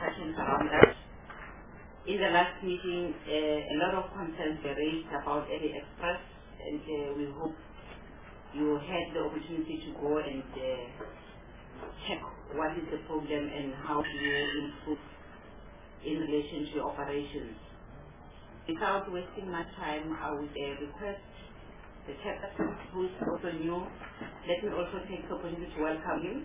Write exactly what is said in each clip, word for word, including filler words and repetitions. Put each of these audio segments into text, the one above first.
discussions around that. In the last meeting, uh, a lot of concerns were raised about Eddie Express, and uh, we hope you had the opportunity to go and uh, check what is the problem and how do you improve in relation to your operations. Without wasting much time, I would uh, request the chairperson, who is also new, let me also take the opportunity to welcome him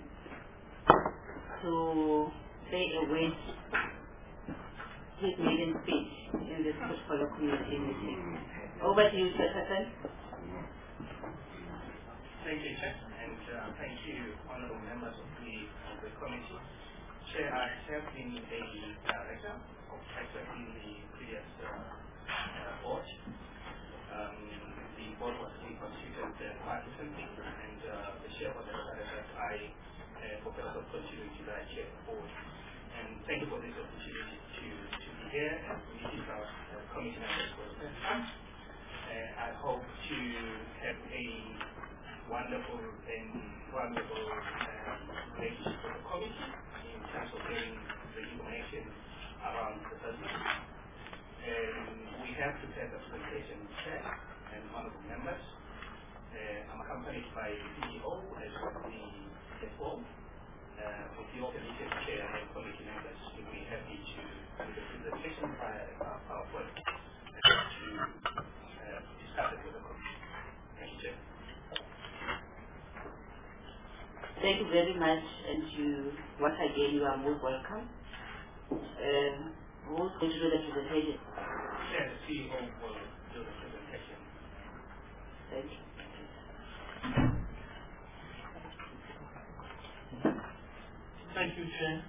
to say a word, his maiden speech in this portfolio community meeting. Over to you, chairperson. Thank you, Chair, and uh, thank you, honourable members of the, of the committee. Chair, I have been a director of Texas in the previous uh, uh, board. Um, the board was reconstituted uh, quite recently, and uh, the chair was decided that I, uh, for purpose of continuity, that I chair the board. And thank you for this opportunity to, to be here and to meet our uh, committee members for the first time. Uh, I hope to have a wonderful and wonderful um, relationship with the committee in terms of getting the information around the business. Um, we have prepared a presentation, Chair and honourable members. Uh, I'm accompanied by the C E O as well as the C F O. Uh, with your permission, Chair and committee members, we'll be happy to do the presentation via our PowerPoint to uh, discuss it with the committee. Thank you, Chair. Thank you very much, and you, once again, you are most welcome. Uh, who's going to do the presentation? Chair, the C E O will do the presentation. Thank you. Thank you, Chair.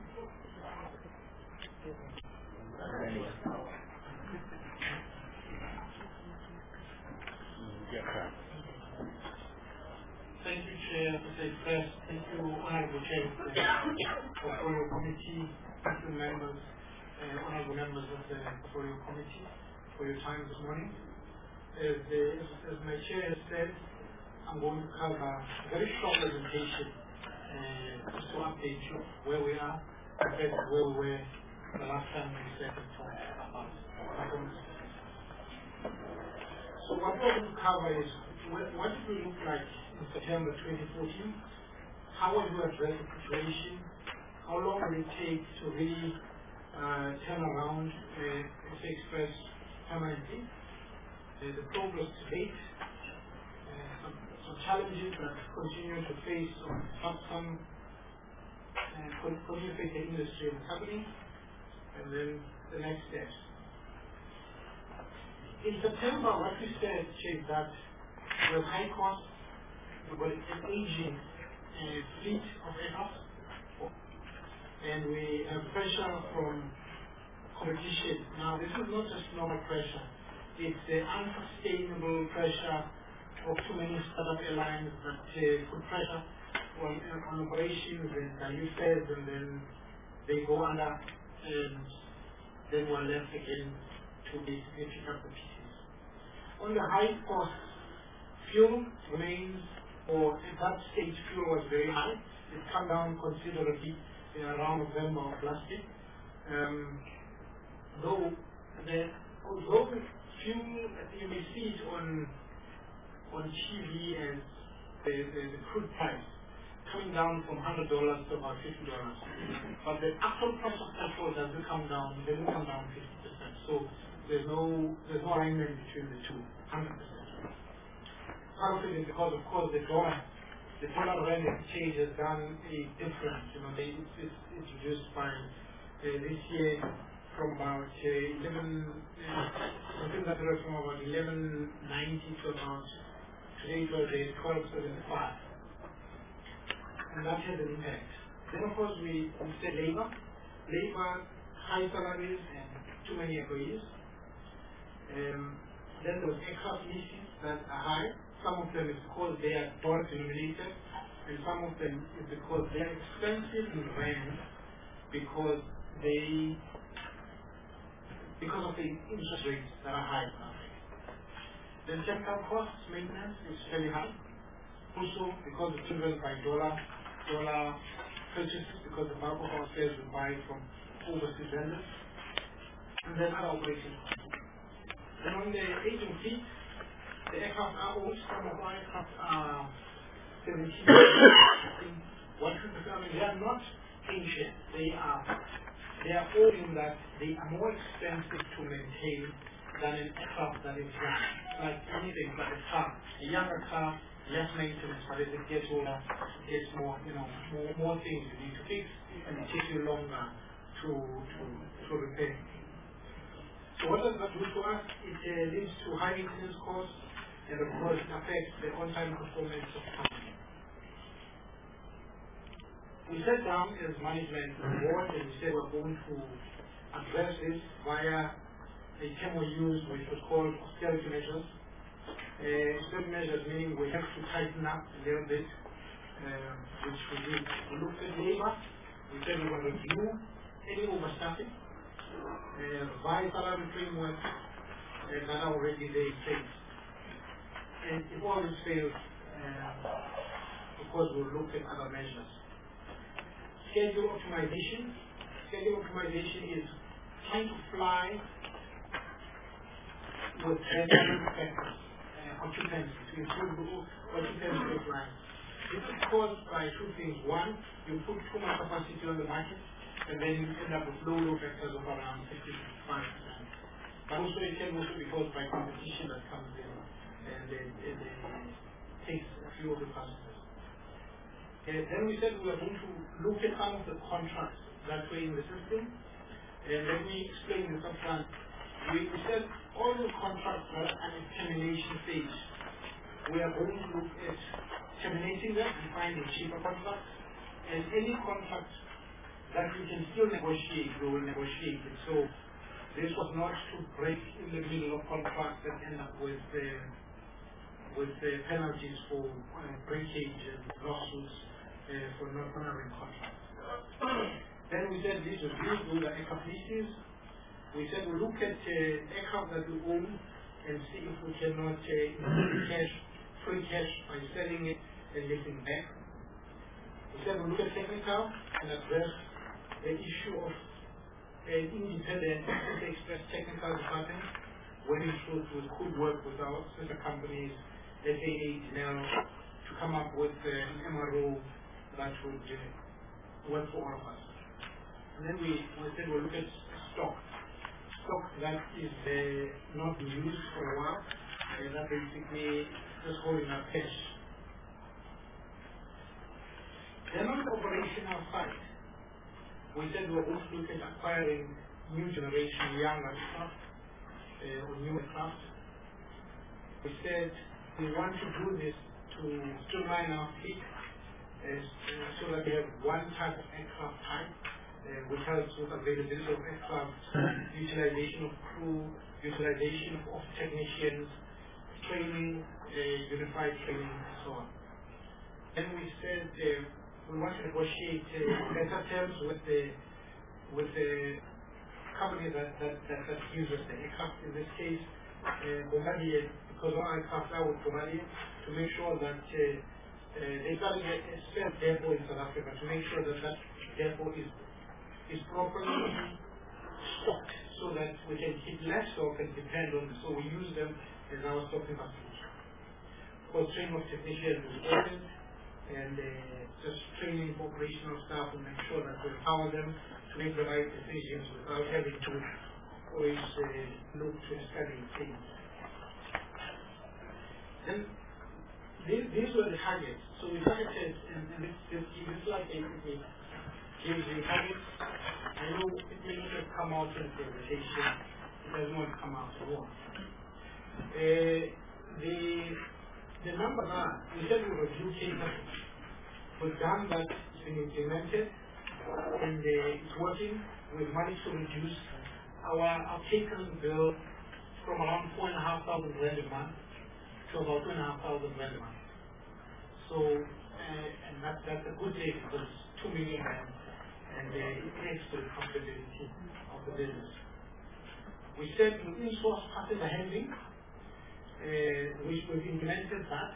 Thank you, Chair, for the press. Thank you, Honourable Chair, for your committee. Thank you, members, and honourable members of the portfolio committee, for your time this morning. As, the, as, as my chair has said, I'm going to cover a very short presentation uh, just to update you where we are compared to where we were the last time we said and talked about performance. So what we're going to cover is what, what did we look like in September twenty fourteen? How will we address the situation? How long will it take to really uh, turn around uh, S A Express permanently? Uh, the progress to date, uh, some, some challenges that continue to face on some, some uh, continue to face the industry and the company, and then the next steps. In September, what we said is that we have high costs, we've got an aging uh, fleet of aircraft, and we have pressure from competition. Now, this is not just normal pressure. It's the unsustainable pressure of too many startup airlines that uh, put pressure on, on operations and dilute fares, and then they go under, and then we're left again to basically pick up the pieces. On the high cost, fuel remains, or at that stage, fuel was very high. It's come down considerably in around November of last year. Um, though the although the fuel, you may see it on on T V as the, the, the crude price coming down from one hundred dollars to about fifty dollars. But the actual price of petrol doesn't come down, doesn't come down fifty percent. So there's no there's no alignment between the two, one hundred percent. Part of it is because, of course, the dollar, the dollar rand exchange has done a difference. You know, they, it's, it's introduced by uh, this year from about uh, eleven, uh, something that was from about eleven ninety to about today it was twelve seventy-five, and that has an impact. Then, of course, we, we said labor, labor, high salaries, and too many employees. Um, then there was aircraft leases that are high. Some of them is because they are dollar denominated, and some of them is because they are expensive in rand because they because of the interest rates that are high now. Then technical costs, maintenance is fairly high. Also because it's driven by dollar dollar purchases, because the bulk of our sales we buy from overseas vendors, and then other operating costs. Then on the aging fleet, the aircraft are old. Some of our aircraft are seventeen, one hundred percent. I mean, they are not ancient. They are they are old in that they are more expensive to maintain than an aircraft that is young. Like anything, like a car. A younger car, less maintenance, but as it gets older, it gets more, you know, more, more things you need to fix, and it takes you longer to to to repair. So what does that do to us? It uh, leads to high maintenance costs, and of course it affects the on-time performance of the company. We sat down as management board and we said we're going to address this via a term we use which was called austerity measures. Uh, austerity measures meaning we have to tighten up a little bit, uh, which we did. We looked at labor. We said we will review any overstaffing, uh, revise salary framework, and that are already there in place. And if all this fails, uh, of course we'll look at other measures. Schedule optimization. Schedule optimization is trying to fly with random factors, uh, occupancy, to improve occupancy of flights. This is caused by two things. One, you put too much capacity on the market, and then you end up with low load factors of around fifty-five percent. But also it can also be caused by competition that comes in and it, it, it takes a few of the passengers. Uh, then we said we are going to look at some of the contracts that were in the system. And let me explain this up front. We, we said all the contracts are at a termination stage. We are going to look at terminating them and finding cheaper contracts. And any contract that we can still negotiate, we will negotiate it. So this was not to break in the middle of contracts and end up with uh, with uh, penalties for uh, breakage and lawsuits uh, for not honoring contracts. Then we said these reviews with the aircraft leases. We said we look at uh, aircraft that we own and see if we cannot uh, increase cash, free cash by selling it and getting back. We said we look at technical and address the issue of an independent express technical department, when in truth we could work with our sister companies, S A A, N L, to come up with an M R O that would uh, work for all of us. And then we, we said we'll look at stock. Stock that is uh, not used for a while, and that basically just holding up cash. Then on the operational side, we said we're going to look at acquiring new generation younger aircraft uh, or new aircraft. We said we want to do this to streamline our fleet uh, so that we have one type of aircraft type, uh, which helps with availability of aircraft, utilization of crew, utilization of technicians, training, uh, unified training, and so on. Then we said uh, we want to negotiate uh, better terms with the with the company that that, that, that uses the aircraft. In this case, uh, Bombardier, because our aircraft are with Bombardier, to make sure that uh, uh, they've got to get a spare depot in South Africa to make sure that that depot is is properly stocked so that we can keep less stock and depend on them. So we use them as our stocking facility. For training of technicians is important, and uh, just training for operational staff and make sure that we empower them to make the right decisions without having to always uh, look to study things. Then these, these were the targets. So we targeted, and, and this, this, this slide basically gives the targets. I know it may not have come out in the presentation. It doesn't want to come out at all. Uh, the The numbers are, we said we review cases. We've done that, it's been implemented, and uh, it's working. We've managed to reduce our, our takers bill from around four and a half thousand rand a month to about two and a half thousand rand a month. So, uh, and that, that's a good day because it's two million rand, and uh, it adds to the profitability of the business. We said we in-source passenger handling, Uh, which we've implemented that,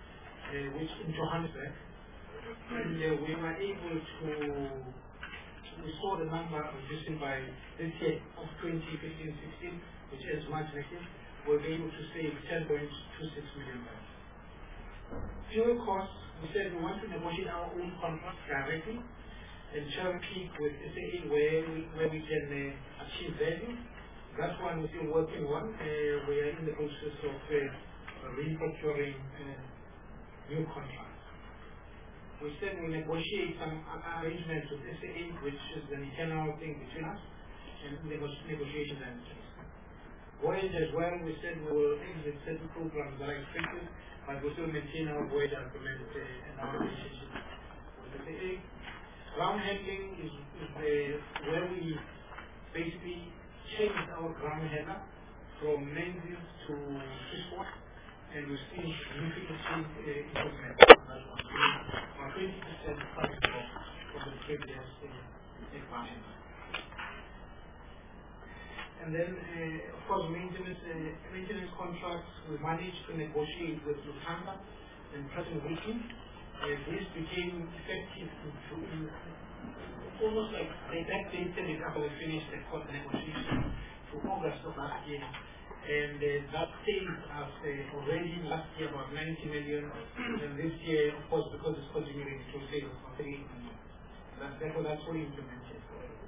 uh, which in Johannesburg, and uh, we were able to we saw the number reducing by this year of twenty fifteen sixteen, which is March next year, we'll be able to save ten point two six million dollars. Fuel costs, we said we want to negotiate our own contracts directly and cherry pick with S A A where we, where we can uh, achieve value. That's one we're still working on. Uh, we are in the process of uh, reprocuring uh, new contracts. We said we negotiate some arrangements with S A A, which is an internal thing between us, and negotiations and voyage as well. We said we will exit certain programs that are expected, but we still maintain our voyage agreement uh, and our relationship with S A A. Ground handling is, is the, where we basically changed our ground handler from Menzies to Swissport, and we've seen significant change uh, improvement on that one. About twenty percent coming from, from the previous uh, ground handler. And then, uh, of course, maintenance uh, maintenance contracts, we managed to negotiate with Lufthansa and Pratt and Whitney. Uh, this became effective in, in almost like they backdated it after we finished the court negotiation to August of last year. And uh, that saved us uh, already last year about ninety million, and this year, of course, because it's continuing, it will save us about thirty million. That's, therefore, that's fully implemented.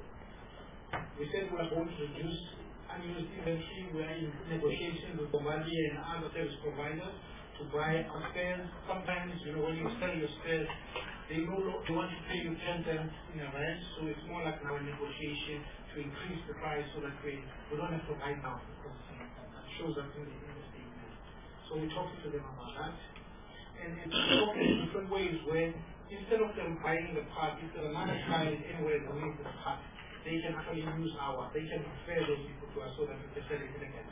We said we are going to reduce unused inventory. We are in negotiations with Bombardier and other service providers to buy our spares. Sometimes, you know, when you sell your spares, they know they want to pay you ten cents in advance, so it's more like now a negotiation to increase the price so that we, we don't have to buy now, because uh, that shows up in the, in the statement. So we're talking to them about that. And it's talking in different ways where instead of them buying the part, if there's another side anywhere that needs the part, they can actually use our, they can refer those people to us so that we can sell it in again.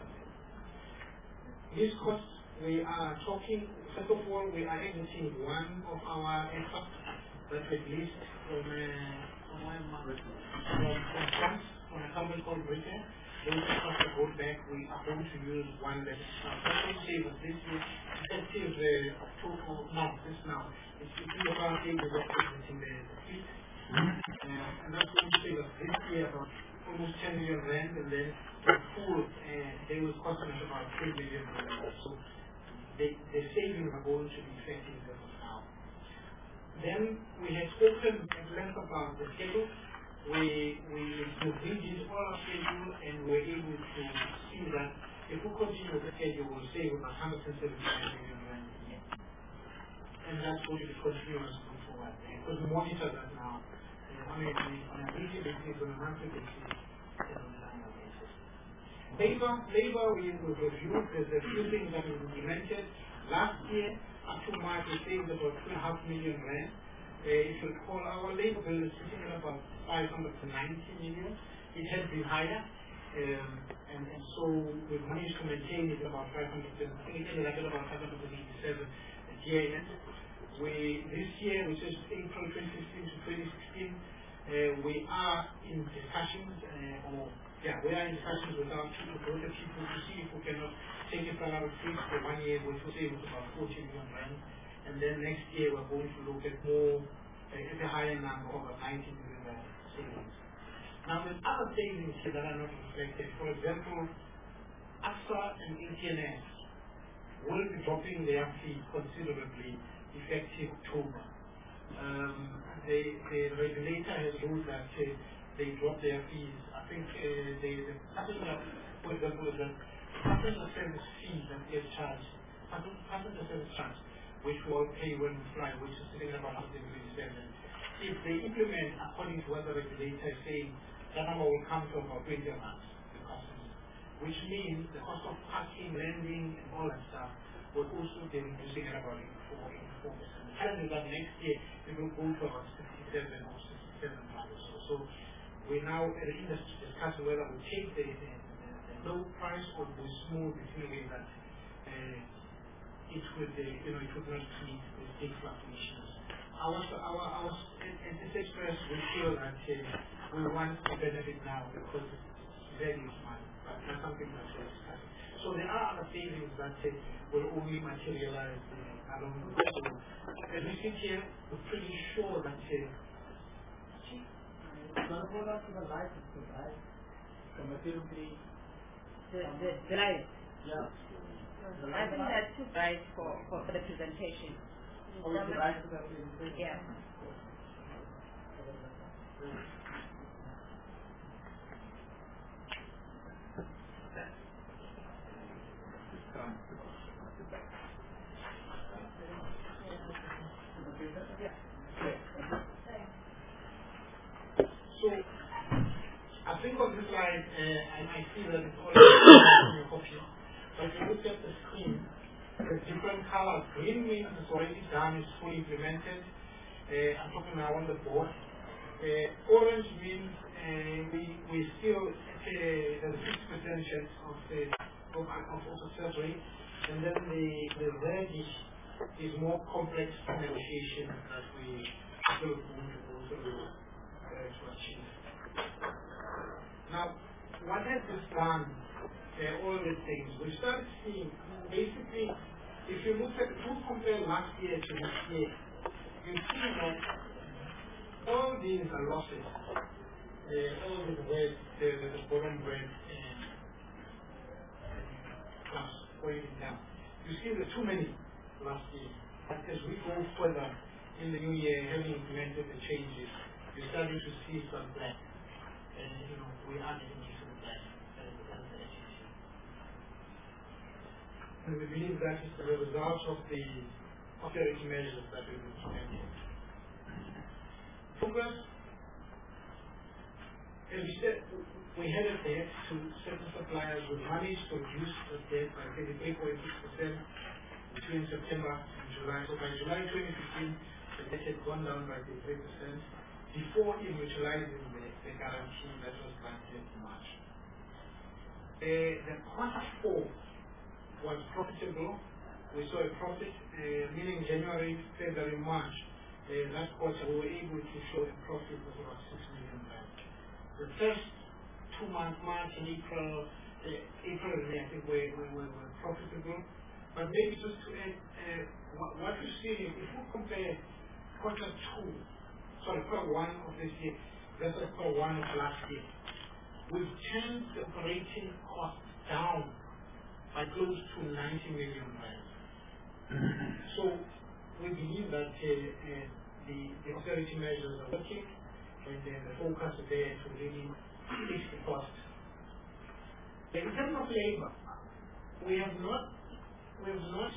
These costs, we are talking, first of all, we are exiting one of our aircraft that we leased from, uh, from, from France, from a company called Britain. Those aircraft are going back. We are going to use one that is effective this year, effective uh, October, no, this now. It's between about eight years of exiting the fleet. Uh, and that's going to save us this year about almost ten million rand, and then the full, uh, they will cost us about three million rand. So the, the savings are going to be effective as of now. Then we had spoken at length about the schedule. We we redid all our schedule, and we were able to see that if we continue with the schedule, we'll save about one hundred seventy-nine million rand a year. And that's going to be continuous going forward, because we monitor that now. On a, on a weekly basis, on a monthly basis, and on an annual basis. Labor, labor we will review. There's a few things that we implemented. Last year, up to March, we saved about two and a half million rand. Uh, if you recall, our labor bill is sitting at about five hundred ninety million. It has been higher, um, and, and so we've managed to maintain it about five hundred. I think it ended up at about five hundred eighty-seven at year end. We this year, which is April twenty fifteen to twenty sixteen. Uh, we are in discussions, uh, or yeah, we are in discussions with our people, with the people to see if we cannot take a salary freeze for one year, which will save us about forty million rand, and then next year we're going to look at more, uh, at a higher number, over ninety million rand savings. Now, there's other savings here that are not reflected. For example, A X A and A T N S will be dropping their fees considerably effective October. Um, the, the regulator has ruled that uh, they drop their fees. I think uh, they, the passenger, for example, the passenger service fee that they charge, passenger service charge, which we all pay when we fly, which is sitting about one hundred twenty-seven. If they implement according to what the regulator is saying, that number will come to about twenty months, the customers, which means the cost of parking, landing, and all that stuff will also be reducing at about eighty-four percent. Telling that next year it will go to about sixty-seven or sixty-seven dollars. So, so we're now at the industry discussing whether we take the, the, the, the low price or we smooth it in a way that uh, it would, uh, you know, it would not create these big fluctuations. Our, our, our, at this Express, we feel that uh, we want to benefit now because value is money, but that's something that we're discussing. So there are other savings that uh, will only materialize uh, along the way. So as we sit here, we're pretty sure that uh, Gonna hold on to the light, right? So material be The, the, the light. yeah. The I think that's too bright for, for, for the presentation. Oh, it's the light for the presentation. Yeah. So, I think on this slide, uh, I, I see that it's already in your copy. But if you look at the screen, the different colors. Green means it's already done, it's fully implemented. Uh, I'm talking now on the board. Uh, orange means uh, we we still uh, the six percent chance of the of, of, of success rate, and then the the reddish is more complex negotiation that we still want to go through uh, to achieve. Now, what has this done? Uh, all these things we start seeing basically. If you look at if you compare last year to this year, you see that all these are losses. Uh, all these red, the, the, the bottom red and plus going down. You see there are too many last year. But as we go further in the new year, having implemented the changes, you're starting to see some black. And you know, we are getting into the black as, as the agency. And we believe that is the result of the austerity measures that we've implemented. Progress. As we said, we had a debt to certain suppliers. We managed to reduce the debt by thirty-three point six percent between September and July. So by July twenty fifteen, the debt had gone down by thirty-three percent before even utilizing the, the guarantee that was granted in March. Uh, the quarter four was profitable. We saw a profit, uh, meaning January, February, March. Uh, that quarter, we were able to show a profit of about six million rand. The first two months, March and April, uh, April and May, I think we, we, we were profitable. But maybe just to add, uh, what, what you see is if we compare quarter two, sorry, quarter one of this year versus quarter one of last year, we've turned the operating costs down by close to ninety million rand. So we believe that uh, uh, the, the austerity measures are working, and uh, the focus is there to really fix the cost. In terms of labor, we have not we have not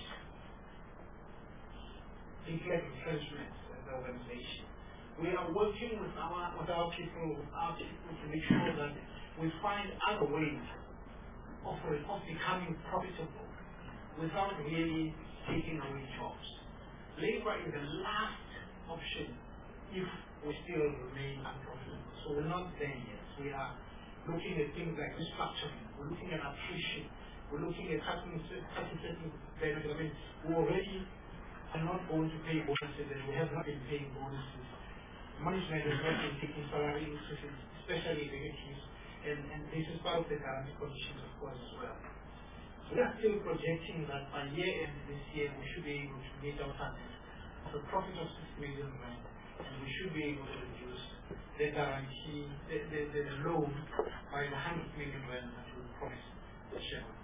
declared retrenchment as an organization. We are working with our with our people with our people to make sure that we find other ways of, of becoming profitable without really taking away jobs. Labor is the last option if we still remain unprofitable. So we're not there yet. We are looking at things like restructuring. We're looking at attrition. We're looking at cutting certain benefits. I mean, we already are not going to pay bonuses, and we have not been paying bonuses. Management has not been taking salary increases, especially executives, and, and this is part of the guarantee conditions, of course, as well. We are still projecting that by year end this year we should be able to meet our target of a profit of six million rand, and we should be able to reduce the guarantee, the, the, the loan by the hundred million rand that we promised the shareholder.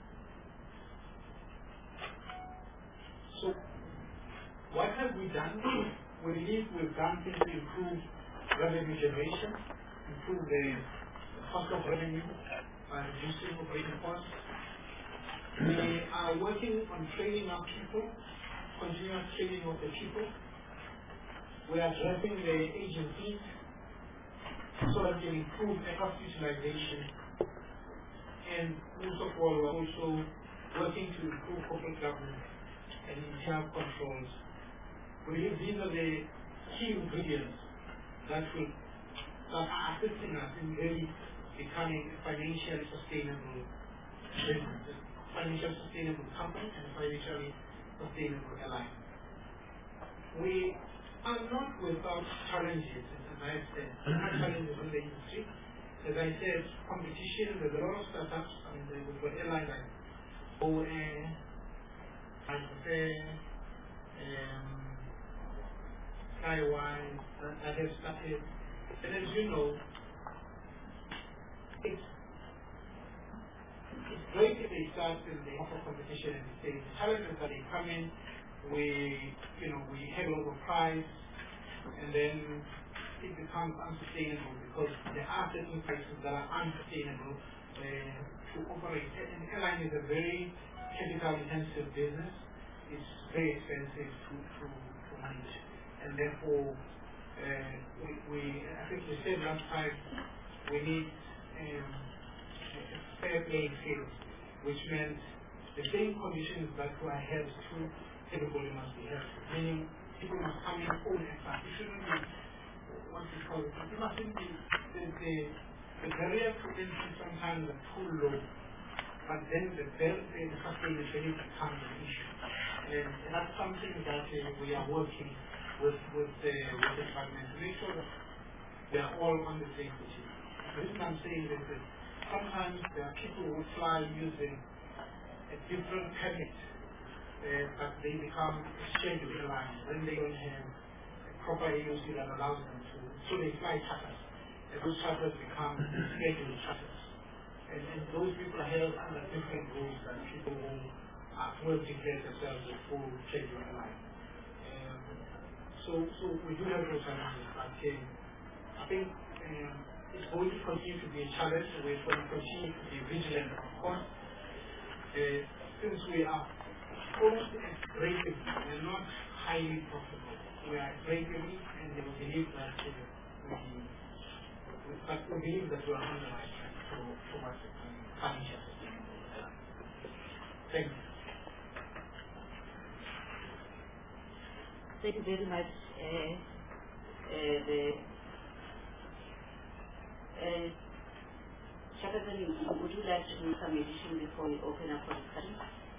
So, what have we done? We believe we've done things to improve revenue generation, improve the cost of revenue by reducing operating costs. We are working on training our people, continuous training of the people. We are addressing the agencies so that they improve aircraft utilization. And most of all, we're also working to improve corporate governance and internal controls. We believe these are the key ingredients that will that are assisting us in really becoming a financially sustainable business. Financially sustainable company and a financially sustainable airline. We are not without challenges, as I said. There are challenges in the industry. As I said, competition, there's a lot of startups. I mean, we've got airlines like O Air, Hyperfair, um, Skywise, that, that have started. And as you know, it's, it's great if they start in the offer competition and they say the challenges that they come in, we, you know, we have a price, and then it becomes unsustainable because there are certain prices that are unsustainable uh, to operate. And airline is a very capital-intensive business. It's very expensive to, to, to manage, and therefore, uh, we, we, I think we said last time, we need um, a fair playing field, which meant the same conditions that were held to everybody must be held. Meaning, people must come in own aircraft. It shouldn't be what we call it. It mustn't be the, the, the barrier to entry sometimes are too low, but then the the sustainability becomes an issue. And that's something that uh, we are working with with the with the department to make sure that they are all on the same page. The reason I'm saying this is sometimes there are people who fly using a different permit, uh, but they become scheduled airlines when they don't have a proper A O C that allows them to, so they fly charters. And those charters become scheduled charters. And, and those people are held under different rules than people who are well declared themselves as full scheduled airlines. Um, so, so we do have those challenges, but um, I think um, it's going to continue to be a challenge. We're going to continue to be vigilant, of course. Uh, since we are almost at break-even, we're not highly profitable. We are at break-even, and we believe that uh, we, we, but we believe that we are on the right track to, towards financial sustainability. Thank you. Thank you very much. Uh, uh, the uh, Shakathani, would you like to do some addition before we open up for discussion?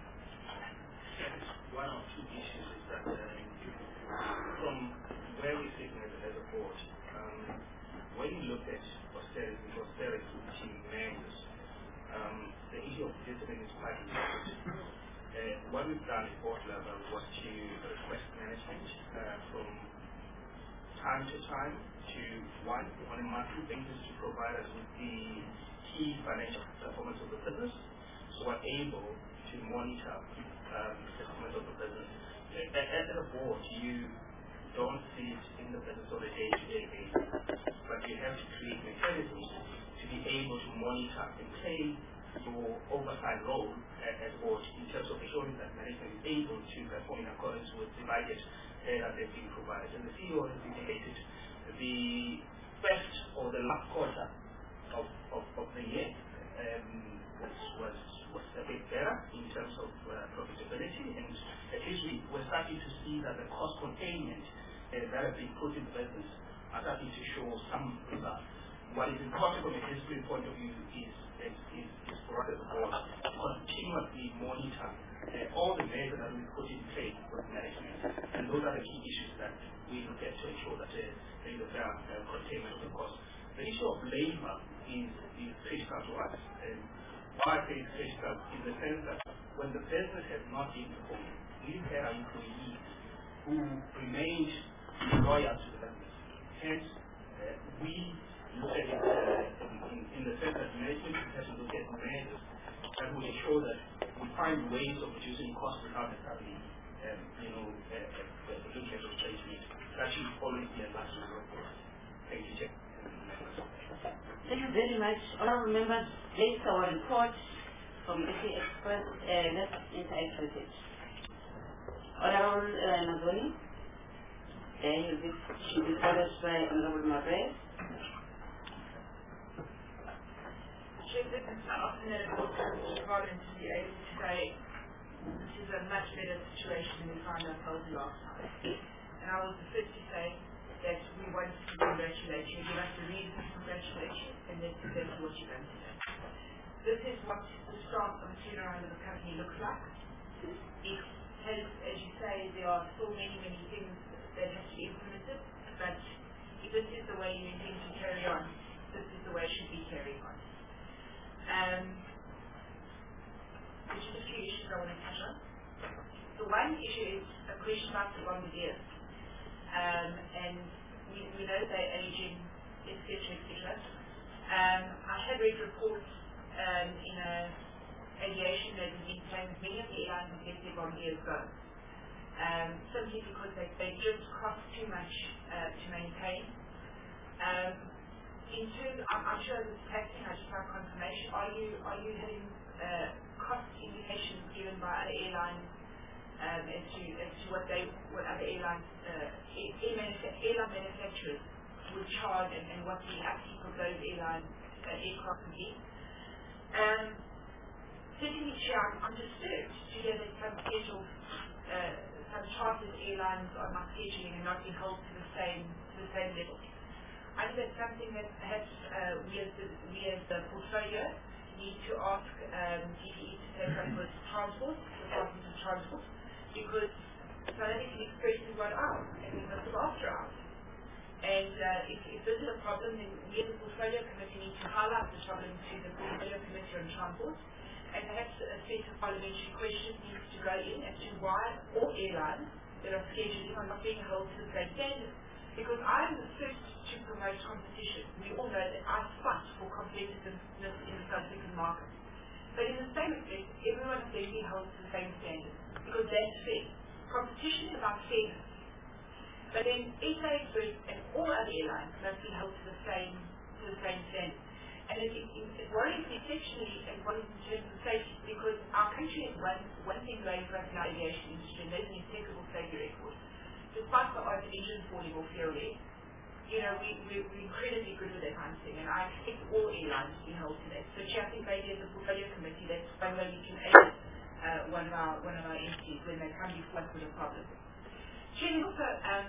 One or two issues is that uh, from where we're sitting as, as a board, um, when you look at austerity, austerity measures, um, the issue of discipline is quite important. Uh, what we've done at board level was to request management uh, from time to time to one on a monthly basis to provide us with the key financial performance of the business, so we're able to monitor um, the performance of the business. As a board, you don't see it in the business on a day-to-day basis, but you have to create mechanisms to be able to monitor and play your oversight role as a board in terms of ensuring that management is able to perform in accordance with the budget uh, that they've been provided. And the C E O has indicated the first or the last quarter of, of, of the year um, was, was was a bit better in terms of uh, profitability, and at least we, we're starting to see that the cost containment uh, that has been put in the business are starting to show some results. What is important from a history point of view is, is, is, is for us as a board to continuously monitor uh, all the measures that we put in place with management, and those are the key issues that we look at to ensure that uh, there is a fair uh, containment of the cost. The issue of labor is, is critical to us. And why I say it's critical in the sense that when the business has not been performing, we've had our employees who remained loyal to the business. Hence, uh, we look at it uh, in, in, in the sense that management has to look at measures that will ensure that we find ways of reducing costs without necessarily, um, you know, uh, uh, looking at replacement. That should always be a last resort for us. Thank you, Chair. Thank you very much. Honorable members, this is our report from S A Express. Uh, let's interact with it. Honorable uh, Mazoni, uh, he'll be, she'll be followed by Honorable Mabez. Chief Witness, I often had a good problem to be able to say this is a much better situation than we found ourselves in last time. And I was the first to say that we want to congratulate you, give us the reason to congratulate you, and that's exactly what you've done today. This is what the start of the turnaround of the company looks like. It has, as you say, there are still many, many things that have to be implemented, but if this is the way you intend to carry on, this is the way it should be carrying on. Um, there's just a few issues I want to touch on. The one issue is a question about the bombardiers. Um, and we, we know they're aging et cetera, et cetera. Um, I had read reports um, in a aviation that has been saying that many of the airlines have let their volunteers go. Um, simply because they, they just cost too much uh, to maintain. Um, in terms, I'm, I'm sure this is happening, I just want confirmation. Are you are you having uh, cost indications given by other airlines um, as to as to what they what other airlines uh, air manufa airline manufacturers would charge and, and what the upkeep of those airline uh, aircraft would be? Um, Secondly, I'm, I'm disturbed to hear that some schedule, uh, some chartered airlines are not scheduling and not being held to the same to the same level. I think that's something that perhaps uh, we, as the, we as the portfolio need to ask um, D P E to take up with transport, Department of Transport, because South African Express is one hour and we must have after hours. And uh, if, if this is a problem, then we as the portfolio committee need to highlight the problem to the portfolio committee on transport. And perhaps a set of parliamentary questions needs to go in as to why all airlines that are scheduling are not being held to the same standard. Because I'm the first to promote competition. We all know that I fight for competitiveness in the South African market. But in the same respect, everyone is being held to the same standard. Because that's fair. Competition is about fairness. But then S A Express and all other airlines must be held to the same to the same standard. And it, it, it worries me exceptionally and worries in terms of safety, because our country has one, one thing going for us in our aviation industry, and that's an impeccable safety record. Despite the odd engine falling off here or there, you know, we, we, we're incredibly good with that kind of thing, and I expect all airlines to be held to that. So Chair, I think maybe as a portfolio committee, that's one way we can aid uh, one of our one of our entities when they come before us with a problem. Chair, also, um,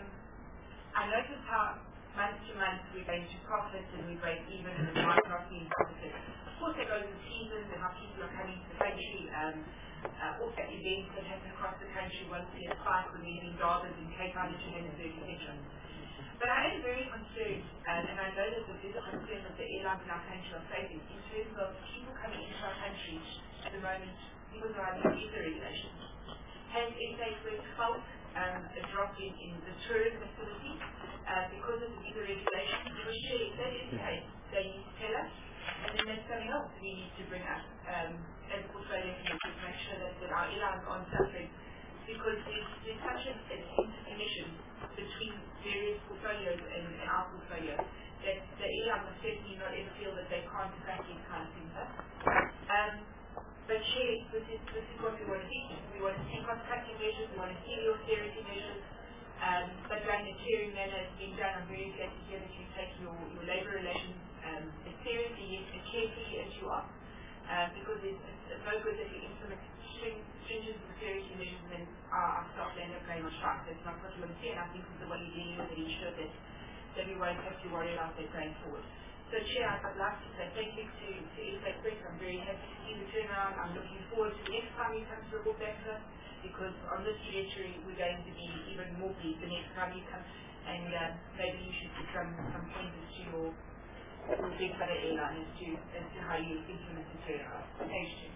I noticed how month to month we're going to profit and we break even and we might not be in profit. Of course, there goes the seasons and how people are coming to the country. Um, uh, also events that happen across the country, once we have spike when we're having Darbers in Cape Town and Johannesburg, et cetera. But I am very concerned, um, and I know that this is a concern that the airlines in our country are facing in terms of people coming into our country at the moment because of our new visa regulations. Has S A Express felt um, a drop in, in the tourism activity uh, because of the visa regulations? For sure, if that is the case, they need to tell us, and then there's something else we need to bring up um, as a portfolio committee to make sure that, that our airlines aren't suffering, because there's, there's such an interconnection between various portfolios and, and our portfolio that the airline must certainly not ever feel that they can't track these kind of things up. Um, but Chair, this is, this is what we want to see. We want to see cost-cutting measures, we want to see the austerity measures, um, but done in a caring manner has been done. I'm very glad to hear that you take your, your labour relations um, as seriously and carefully as you are, um, because it's, it's no good that we implement stringent security measures and then our, our staff end up going on strike. That's not what we want to see, and I think this is the way you're dealing with it, ensure that, that we won't have to worry about that going forward. So Chair, I'd like to say thank you to, to S A Express. I'm very happy to see the turnaround. I'm looking forward to the next time you come to report back to us, because on this trajectory we're going to be even more bleak the next time you come, and uh, maybe you should put some, some pointers to your, your big brother airline as to, as to how you implement the turnaround. Thanks, Chair.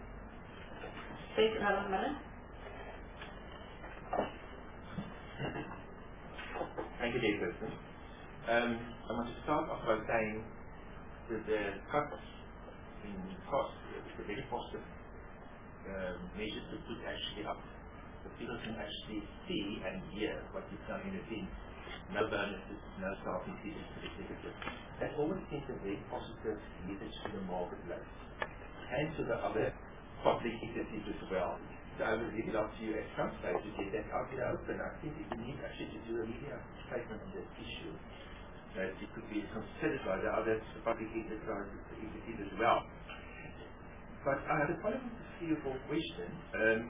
Thank you, Madam Miller. Thank you, Chairperson. Um, I want to start off by saying that the cuts in cost is a very positive um, measure to put actually up. So people can actually see and hear what you've done in events. No bonuses, no staff increases to the executive. That always sends a very positive message to the marketplace and to the other public entities as well. So I would leave it up to you at some stage to get that out in the open. I think we need actually to do a media statement on this issue. That it could be considered by the other public entities as well. But I have a following fearful question. Um,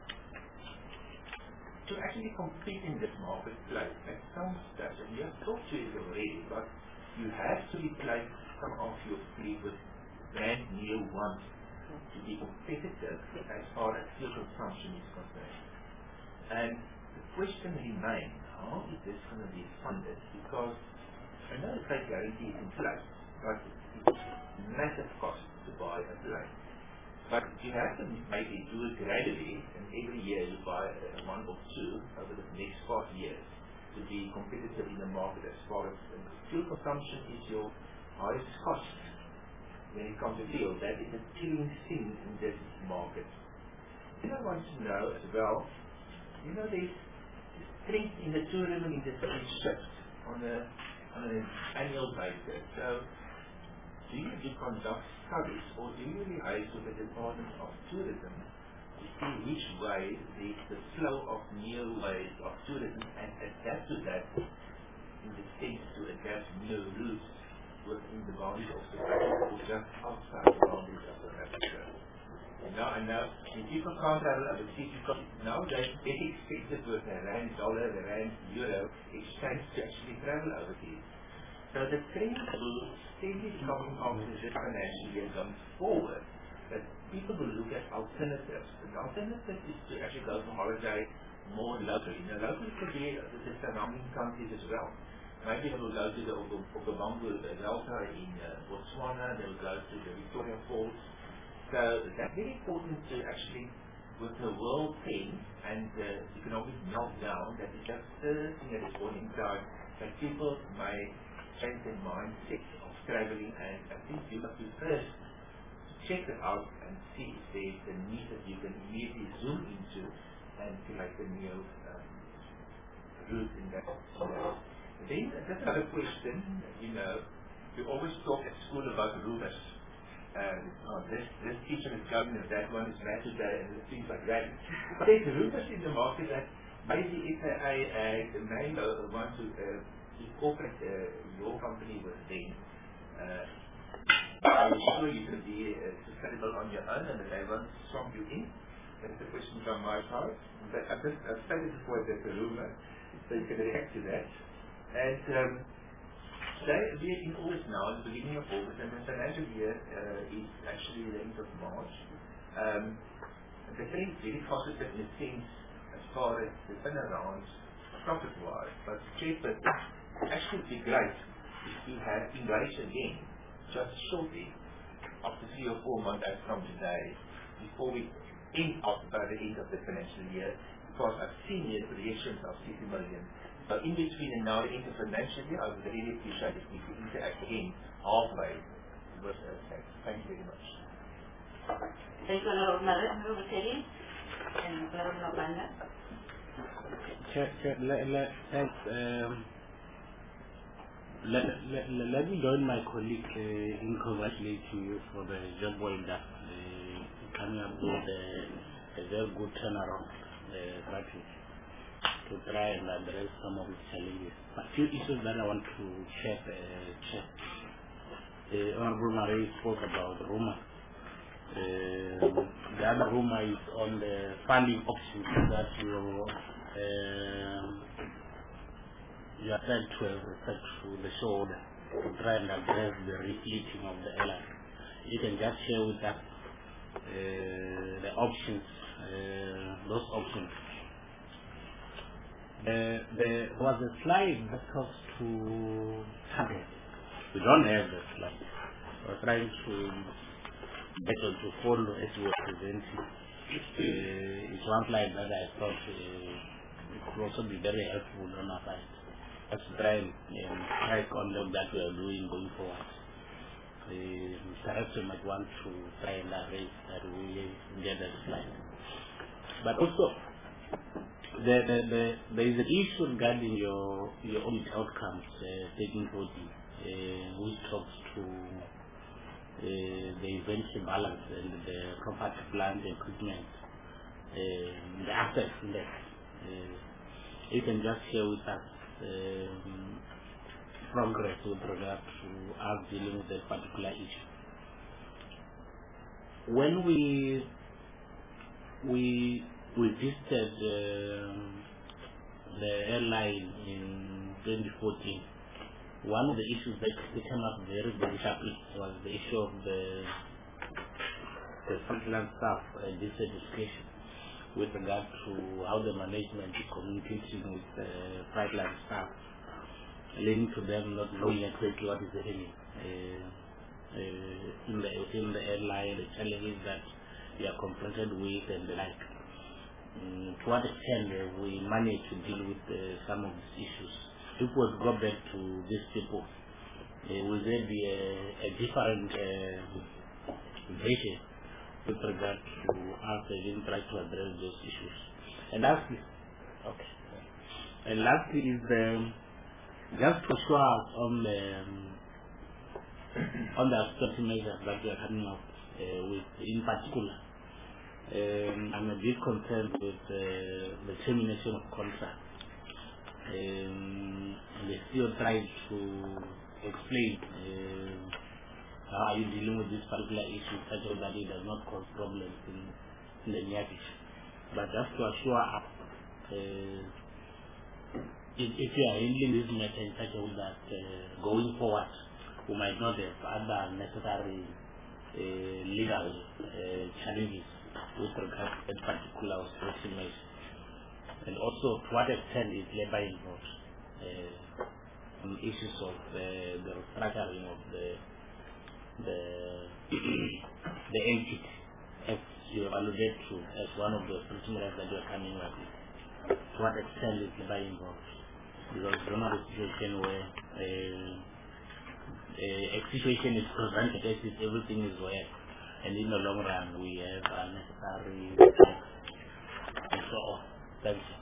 to actually compete in this marketplace, at some stage, and you have talked to it already, but you have to replace some of your fleet with brand new ones to be competitive as far as fuel consumption is concerned. And the question remains, how is this going to be funded? Because I know the state guarantee is in place, but it's massive cost to buy a plane. But you have to maybe do it gradually, and every year you buy uh, one or two over the next five years. to be competitive in the market as far as uh, fuel consumption is your highest cost when it comes to fuel. That is a killing thing in this market. Then I want to know as well, you know, there's strength in the tourism industry shift on a on an annual basis. So do you do conduct studies, or do you liaise with the Department of Tourism to see which way the, the flow of new ways of tourism and adapt to that in the sense to adapt new routes within the boundaries of South Africa or just outside the boundaries of South Africa? Now, I know when people can't travel overseas because nowadays they expected with the rand dollar, the rand euro exchange to actually travel overseas. So the trend will steadily coming after this financial year going forward, that people will look at alternatives. The alternative is to actually go for holiday more locally. Now locally could be the surrounding countries as well. Maybe they will go to the Okavango Delta in uh, Botswana, they will go to the Victoria Falls. So that's very important to actually, with the world thing and the economic meltdown that is just surging at this point in time, that people may change their mindset of traveling, and I think you have to first check it out and see if there's a need that you can immediately zoom into and create a new um, route in that scenario. Then that's another question, you know, we always talk at school about rumors. Um, oh, this, this teacher is governor, that one is mad today, and things like that. But there's rumors in the market that maybe if I, I, I may uh, want to uh, incorporate uh, your company with them, uh, I'm sure you can be uh, sustainable on your own and that they won't swamp you in. That's a question from my part. But I've, just, I've stated before that the rumor, so you can react to that. And um, today, we are in August now, the beginning of August, and the financial year uh, is actually the end of March. Um, the trend is very positive in a sense as far as the turnarounds profit-wise, but cheaper actually would be great if we had English again, just shortly, after three or four months from today, before we end up by the end of the financial year, because I've seen here the projections of sixty million. So in between and now the end of the financial year, I would really appreciate if we could interact again halfway with us. Thank you very much. Thank you, Honorable Honorable Terry and Honorable Banda. Chair, Chair, let, let, thanks. Um, let, let, let, let me join my colleague uh, in congratulating you for the job well done. Uh, coming up with a, a very good turnaround uh, strategy to try and address some of the challenges. A few issues that I want to check. Uh, check. Uh, Honorable Marie spoke about rumor. Uh, the other rumor is on the funding options that you uh, you are trying to refer to the shoulder to try and address the refleeting of the airline. You can just share with us uh, the options, uh, those options. Uh, there was a slide that talks to target. We don't have the slide. We're trying to get on to follow as we were presenting. Uh, it's one slide that I thought uh, it could also be very helpful on our side. Let's try and um, try conduct that we are doing going forward. Uh, perhaps we might want to try and arrange that we get that slide. But also, The, the, the, there is an issue regarding your your audit outcomes, uh, taking audit, uh, which talks to uh, the inventory balance and the property plant equipment, uh, the assets index. Uh, you can just share with us um, progress with regard to us dealing with that particular issue. When we we We visited uh, the airline in twenty fourteen. One of the issues that came up very, very sharply was the issue of the, the frontline staff uh, dissatisfaction with regard to how the management is communicating with the frontline staff, leading to them not knowing exactly what is happening uh, uh, in the in the airline, the challenges that they are confronted with and the like. um, to what extent uh, we manage to deal with uh, some of these issues. If we go back to these people, uh, will there be a, a different uh, vision with regard to how they didn't try to address those issues? And lastly, okay. And lastly is um, just to show us on the um, on the austerity measures that we are coming up uh, with, in particular. Um, I'm a bit concerned with uh, the termination of contract. Um, and they still trying to explain uh, how are you dealing with this particular issue such that it does not cause problems in, in the near future. But just to assure us, uh, if, if you are handling this matter in such a way that uh, going forward we might not have other necessary uh, legal uh, challenges with regard to that particular austerity measure. And also, to what extent is labor involved uh, on issues of uh, the restructuring of the the the entity, as you alluded to as one of the austerity measures that you are coming up with. To what extent is labor involved? Because we don't have a situation where uh, Uh, a situation is presented as if everything is well, and in the long run we have unnecessary and so on. Thank you.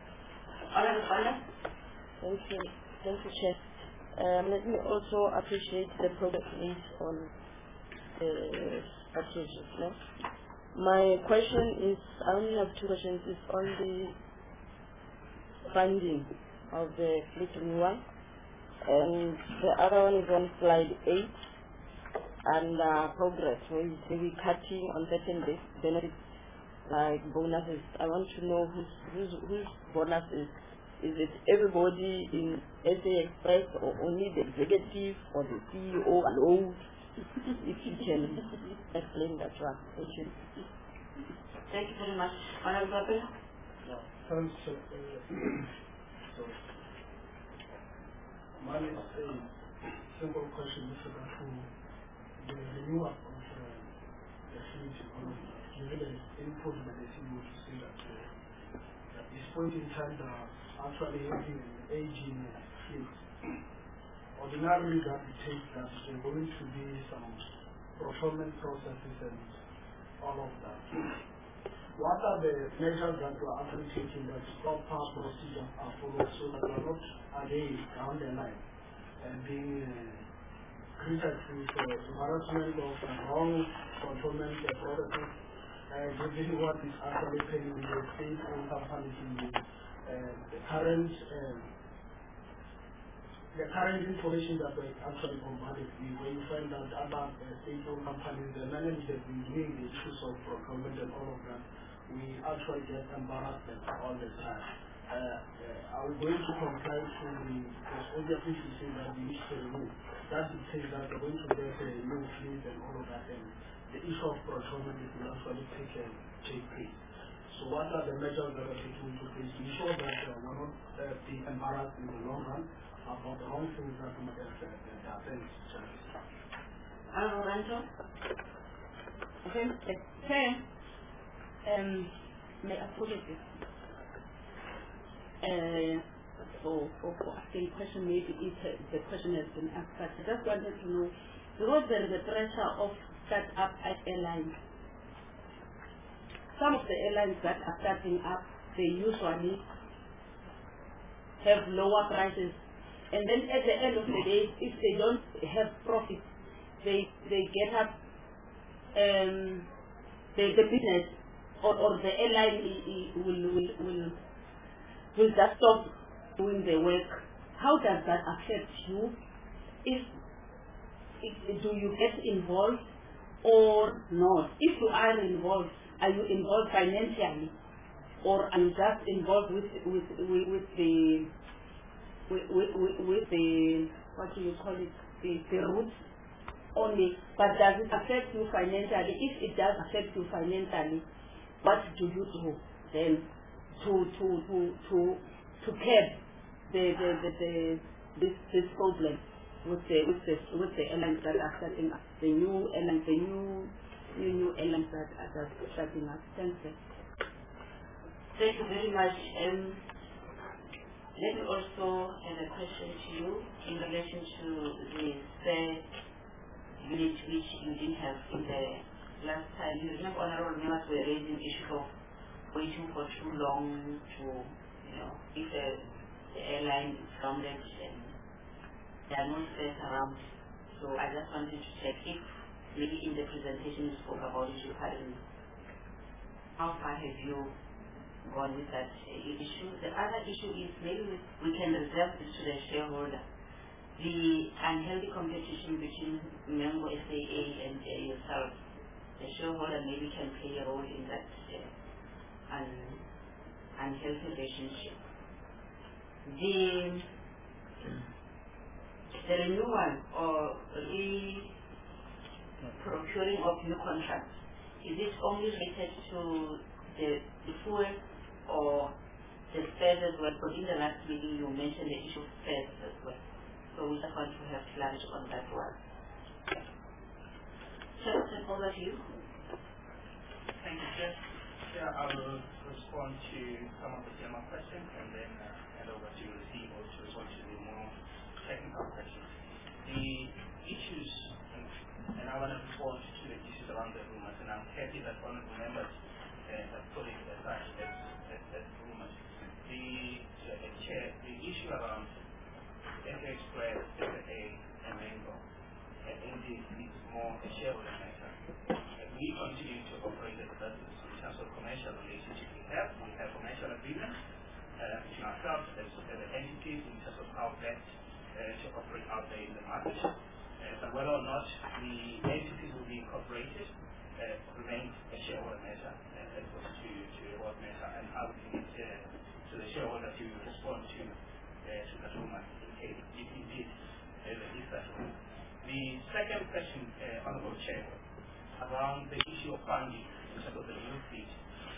Thank you. Thank you, Chair. Um, let me also appreciate the progress made on the strategies. No? My question is, I only have two questions, is on the funding of the fleet renewal. And the other one is on slide eight, and uh, progress, where we say we're cutting on certain benefits like bonuses. I want to know whose, whose, whose bonus is. Is it everybody in S A Express, or only the executive, or the C E O alone? If you can explain that one. Thank you. Thank you very much. Honorable Babela? Yeah. Thanks. Uh, so, One is a simple question with regard to the renewal of uh, the fleet economy. Given the input by the C E O to say that uh, at this point in time they are actually having an aging fleet. Ordinarily that it takes that there are going to be some procurement processes and all of that. What are the measures that you are actually taking that proper procedures are followed so that you are not again down the line and being uh, criticized with uh, embarrassment of uh, wrong procurement uh, processes, and uh, given what is actually paying in the state-owned companies in the, uh, the current uh, the current information that we actually provided with, where you find that other uh, state-owned companies, the managers have been doing the issues of procurement and all of that, we actually get embarrassed all the time. Uh, uh, are we going to comply to the, because obviously you say that we wish to remove, that it says that we're going to get a new fleet and all of that, and the issue of procurement will actually take, uh, take place. So what are the measures that are taken into place to ensure that uh, we're not uh, being embarrassed in the long run about the wrong things that we might have uh, done? Honorable Ranto? Okay, Chair, um, my apologies uh, for, for, for asking question. Maybe it, uh, the question has been asked, but I just wanted to know, because there is a pressure of start-up airlines. Some of the airlines that are starting up, they usually have lower prices, and then at the end of the day, if they don't have profit, they they get up um, the, the business, or, or the airline will, will, will, will just stop doing the work. How does that affect you? If, if do you get involved or not? If you are involved, are you involved financially, or are you just involved with with with, with the with, with, with the what do you call it, the, the routes only? But does it affect you financially? If it does affect you financially, what do you do then to to to to to curb the the the, the this this problem with the with the with the airlines that are starting up, the new airlines, the new new new airlines that are that starting up? Thank you. Thank you very much. Um, let me also have a question to you in relation to the third unit which you didn't have in the last time. You remember, honorable members were raising issues of waiting for too long to, you know, if the, the airline is grounded and there are no space around. So I just wanted to check if maybe in the presentation you spoke about it, you hadn't. How far have you gone with that uh, issue? The other issue is maybe we can reserve this to the shareholder. The unhealthy competition between Mango S A A and uh, yourself, the shareholder maybe can play a role in that uh, un unhealthy relationship. The, the renewal or re procuring of new contracts, is it only related to the, the fuel or the spares as well? Because in the last meeting you mentioned the issue of spares as well. So we just want to have clarity on that one. Chairman, over to you. Thank you, Chair. Chair, I will respond to some of the general questions and then uh, hand over to the C E O to respond to the more technical questions. The issues, and, and I want to respond to the issues around the rumors, and I'm happy that honorable members uh, have put it aside as, as, as rumors. The, uh, Chair, the issue around S A Express, S A A, and Mango, I think this is more a shareholder matter. And we continue to operate as a business in terms of commercial relationship we have. We have commercial agreements uh, between ourselves as, as entities in terms of how best uh, to operate out there in the market. Uh, but whether or not the entities will be incorporated uh, remains a shareholder matter uh, as opposed to, to a board matter. And I would leave it uh, to the shareholder to respond to, uh, to that rumor in case it indeed uh, is that rumor. The second question, uh, Honourable Chair, around the issue of funding in terms of the new fleet,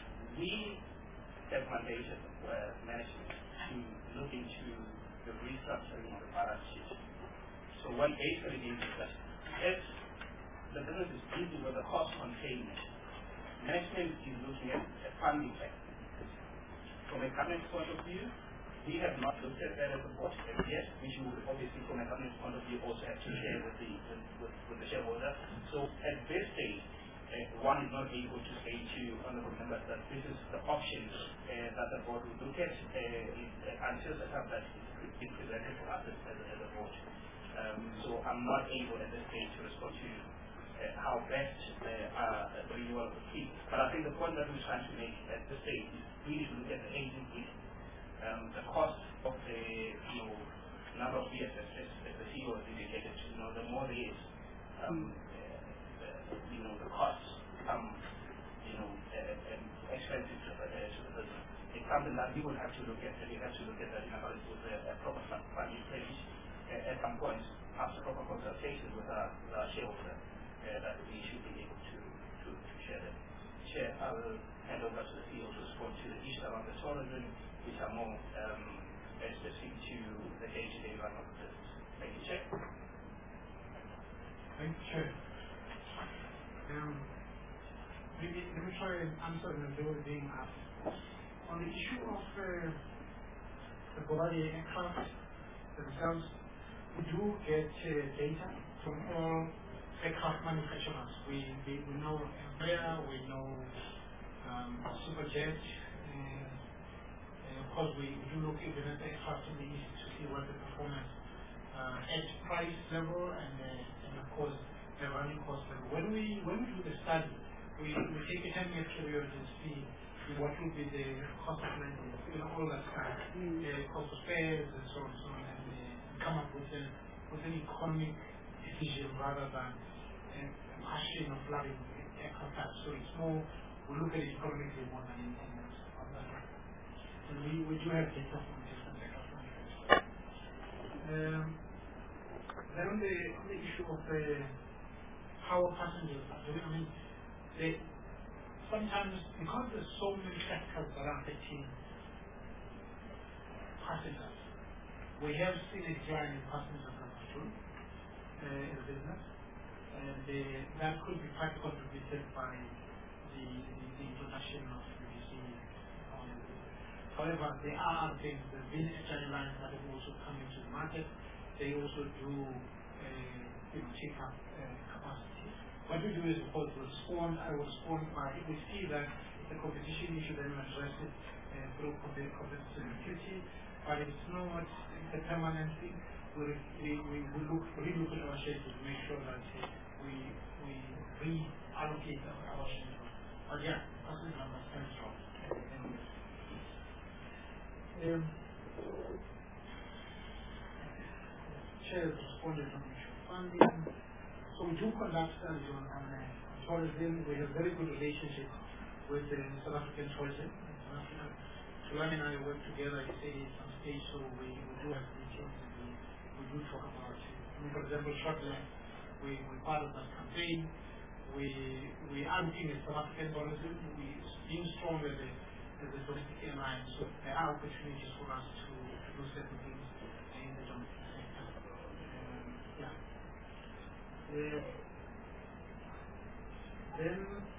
we have mandated uh, management to look into the restructuring of the balance sheet. So what basically means is that as the business is busy with the cost containment, management is looking at a funding plan. From a governance point of view, we have not looked at that as a board as yet, which we would obviously from a governance point of view also have to share with the, with, with the shareholder. So at this stage, uh, one is not able to say to honourable members that this is the option uh, that the board will look at uh, is, uh, until the time that it's been presented to us as, as, as a board. Um, so I'm not able at this stage to respond to uh, how best uh, uh, the renewal of the fleet. But I think the point that we're trying to make at this stage is really to look at the aging fleet. Um, the cost of the you know, number of years, as, as, as the C E O has indicated, you know, the more there is, um, uh, uh, you know, the costs become, you know, uh, uh, expensive to, uh, to the business. It's something that we will have to look at, and we have to look at that in accordance with a, a proper funding pledge uh, at some point, after proper consultation with our, with our shareholder, uh, that we should be able to, to, to share that. Chair, I will hand over to the C E O to respond to the issue around the tourism, which are more um, specific to the day-to-day run of the business. Thank you, Chair. Thank you, Chair. Um, let, me, let me try and answer the way being asked. On the issue of uh, the Bombardier aircraft themselves, we do get uh, data from all aircraft manufacturers. We, we, we know Embraer, we know um, Superjet, and of course, we do look even at the aircraft in the east to see what the performance uh, at price level and, uh, and of course the running cost level. When we when we do the study, we, we take a ten-year period and see what will be the cost of landing, you know, all that stuff, mm. uh, cost of fares and so on and so on, and uh, come up with, a, with an economic decision rather than a machine of flooding aircraft type. So it's more, we look at it economically more than anything else on that one. And we, we do have data from different aircraft manufacturers. Um, then on the, on the issue of uh, how passengers are doing, I mean, they, sometimes, because there's so many factors that are affecting passengers, we have seen a decline in passenger numbers too uh, in the business, and uh, that could be partly contributed by the, the, the introduction of the B C on the However, there are things, there's been H I lines that have also come into the market. They also do uh, you know, take up uh, capacity. What we do is, of course, respond. I will respond by, if we see that it's a competition issue, then we address it uh, through competitive security. But it's not it's a permanent thing. We, we, we, we look, relook at our schedule to make sure that uh, we, we reallocate our, our schedule. But yeah, passenger numbers can drop. Um, Chair has responded on mutual funding. So we do conduct studies on, on uh, tourism. We have very good relationships with the uh, South African tourism. Tulani and I work together, you say, at some stage, so we, we do have meetings and we, we do talk about it. I mean, for example, Shortland, we, we're part of that campaign. We, we are looking at South African tourism. We being strong as a, as a domestic airline, so there are opportunities for us to, to do certain things in the domestic sector. Um, yeah. Uh, then,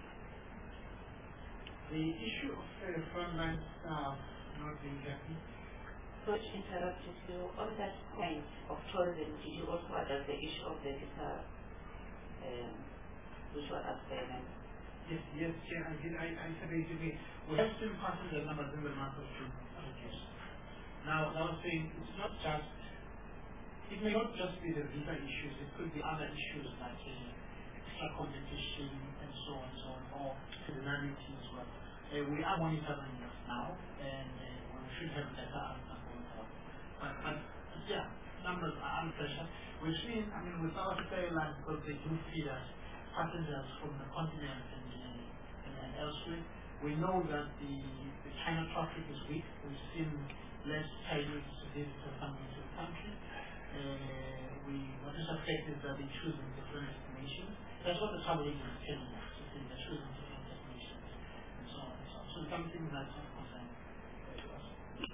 the issue of uh, frontline staff not being happy. So to interrupt you, on that point of tourism, did you also address the issue of the visa, um, which was absent? Yes, yes, yeah, I did. I, I said basically, we have seen passenger numbers in the month of June reduced. Now, I was saying, it's not just, it may not just be the visa issues, it could be other issues like uh, extra competition and so on and so on, or seasonality as well. Uh, we are monitoring this now, and uh, we should have better answers going forward. But, but yeah, numbers are under pressure. We've seen, I mean, with South Africa Airlines, because they do feed us passengers from the continent and, uh, and, and elsewhere, we know that the, the China traffic is weak. We've seen less Chinese visitors coming into the country. Uh, we, what is affected is that they're choosing different destinations. That's what the travel agent is telling us. They're choosing different destinations. So, so, so something that's not concerned to us.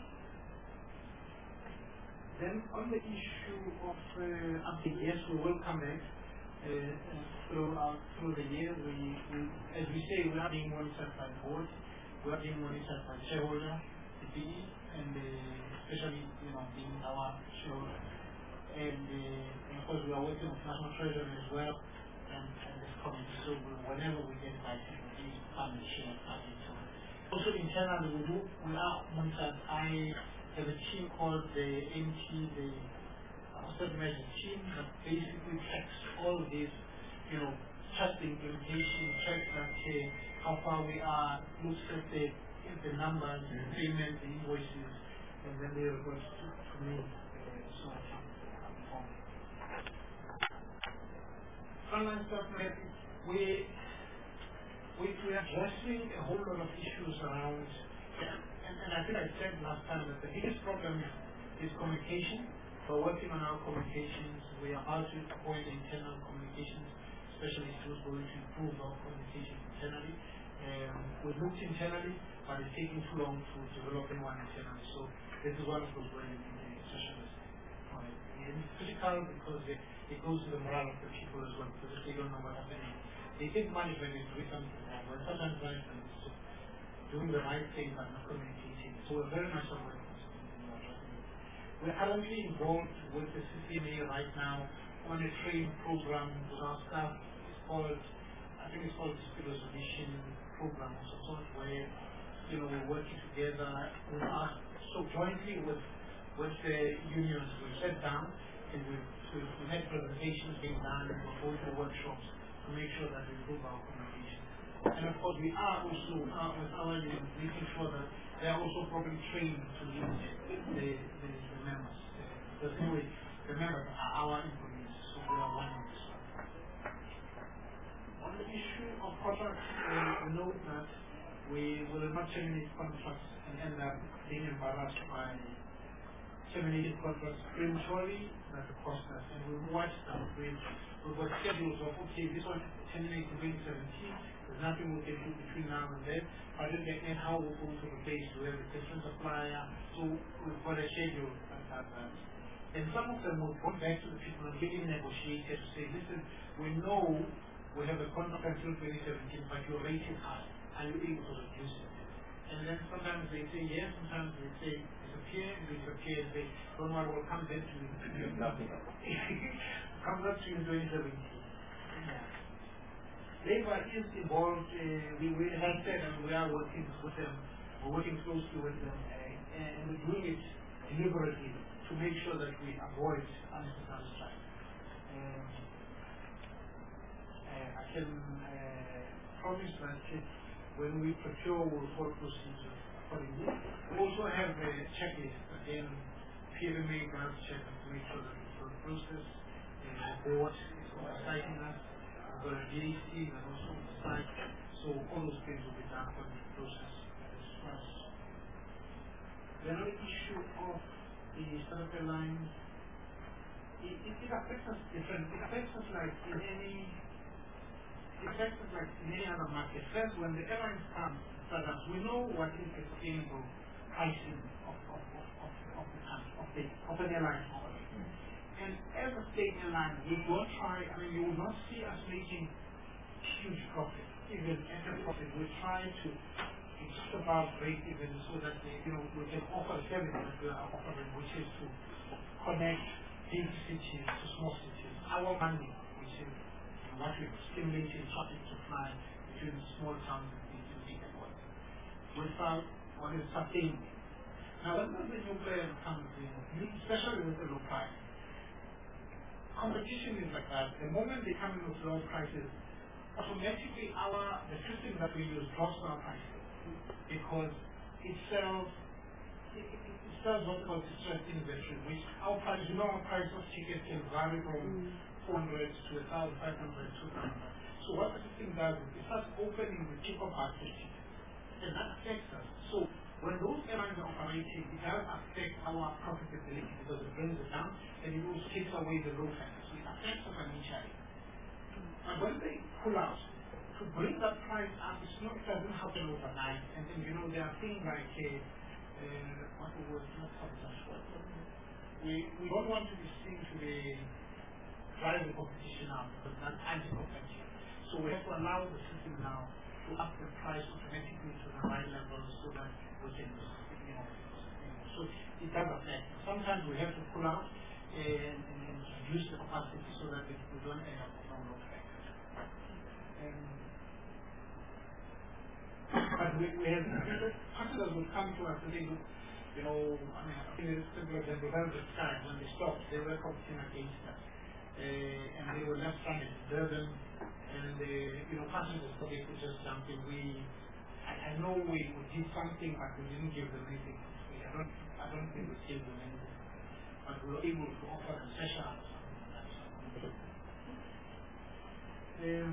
Then on the issue of uh, update, yes, we will come back uh, uh, throughout through the year. We, we, as we say, we are being monitored by the board. We are being monitored by shareholder, the B E, and uh, especially you know being our shareholder. And, uh, and of course, we are working with National Treasury as well, and, and this committee. So we, whenever we get invited, we come and share updates. Also internally, we do we are monitored. I have a team called the M T, the Asset Management Team, that basically tracks all of these, you know, tracks the implementation, tracks that uh, how far we are, looks at the, the numbers, the payments, the invoices, and then they report to, to me. Uh, so I can inform. Online stuff, we we we are addressing a whole lot of issues around, and, and I think I said last time that the biggest problem is communication. We're working on our communications. We are about to appoint internal communications specialists who are going to improve our communications internally. Um, we've looked internally, but it's taking too long to develop anyone internally. So this is one of those where you need a specialist. And it's critical because it, it goes to the morale of the people as well, because if they don't know what's happening, they think management is doing something wrong, but sometimes management is just doing the right thing but not communicating. So we're very much aware of this. We're currently involved with the C C M A right now on a training program with our staff. It's called, I think it's called dispute resolution program of some sort, where you know we're working together with us, so jointly with with the unions. We've sat down and we've, we've, we've had presentations being done and we're going to workshops to make sure that we improve our communication. And of course, we are also uh, with our unions making sure that they are also properly trained to lead the, the, the members. Because anyway, the members are our employees, so we are one of this. On the issue of contracts, uh, we know that we will not terminate contracts and end up being embarrassed by terminating contracts prematurely. That will cost us. And we've watched that. We've, we've got schedules of, okay, this one terminates in twenty seventeen. There's nothing we can do between now and then. But then and how we're going to replace with a different supplier. So we've got a schedule that has that. And some of them will go back to the people and really negotiate to say, listen, we know we have a contract until twenty seventeen, but your rate is high. Are you able to reduce it? And then sometimes they say yes, sometimes they say disappear, and they disappear, and they don't worry, we'll come back to you. Nothing. Come back to you in twenty seventeen. Yeah. Labour is involved, uh, we, we, as I said, and we are working with them, we're working closely with them, uh, and we're doing it deliberately to make sure that we avoid unnecessary strike. Um, uh, I can uh, promise that when we procure, we'll follow procedures accordingly. We also have a checklist, again, P M A does check to make sure that it's on process, and the board is oversighting us, we've got a D A C that also oversight, so all those things will be done for the process as first. The other issue of the South African line, it, it, it affects us different. It affects us like in any, it affects us like in any other market. First, when the airlines come, startups, we know what is the sustainable pricing of, of, of, of, of the country, of, the, of an airline company. And as a state airline, we don't try, I mean, you will not see us making huge profit, even at a profit. We try to it's just about break even so that they, you know, we can offer a service that we are offering, which is to connect big cities to small cities. Our money, which is what we're stimulating traffic to fly between small towns and big big airports, without what is sustainable. Now, when the new player comes in, especially with the low price, competition is like that. The moment they come in with low prices, automatically our the system that we use drops our prices. Because it sells, it, it, it sells what's called distressed inventory, which our price, you know, our price of tickets can vary from mm. four hundred to one thousand five hundred, two thousand. So what the system does is it starts opening the cheaper parts of tickets, and that affects us. So when those airlines are operating, it does affect our profitability because it brings it down, and it also takes away the load factor. So it affects us financially. And when they pull out, to bring that price up, it's not, it doesn't happen overnight. And then, you know, there are things like, uh, uh, what the word, not sabotage, we, we don't want to be seen to be driving competition out, because that's anti-competition. So we have to allow the system now to up the price automatically to the right level so that we can, you know, so it does affect. Sometimes we have to pull out and, and, and reduce the capacity so that we don't end up with no load factor. Um, But we, we have passengers would come to us and say, you know, I mean, I think it's similar to the Velvet Sky. When they stopped, they were competing against us. Uh, and they were left stranded in Durban. And, uh, you know, passengers thought they could just jump in. We, I, I know we, we did something, but we didn't give them anything. I don't, I don't think we gave them anything. But we were able to offer them session or something like that. Um,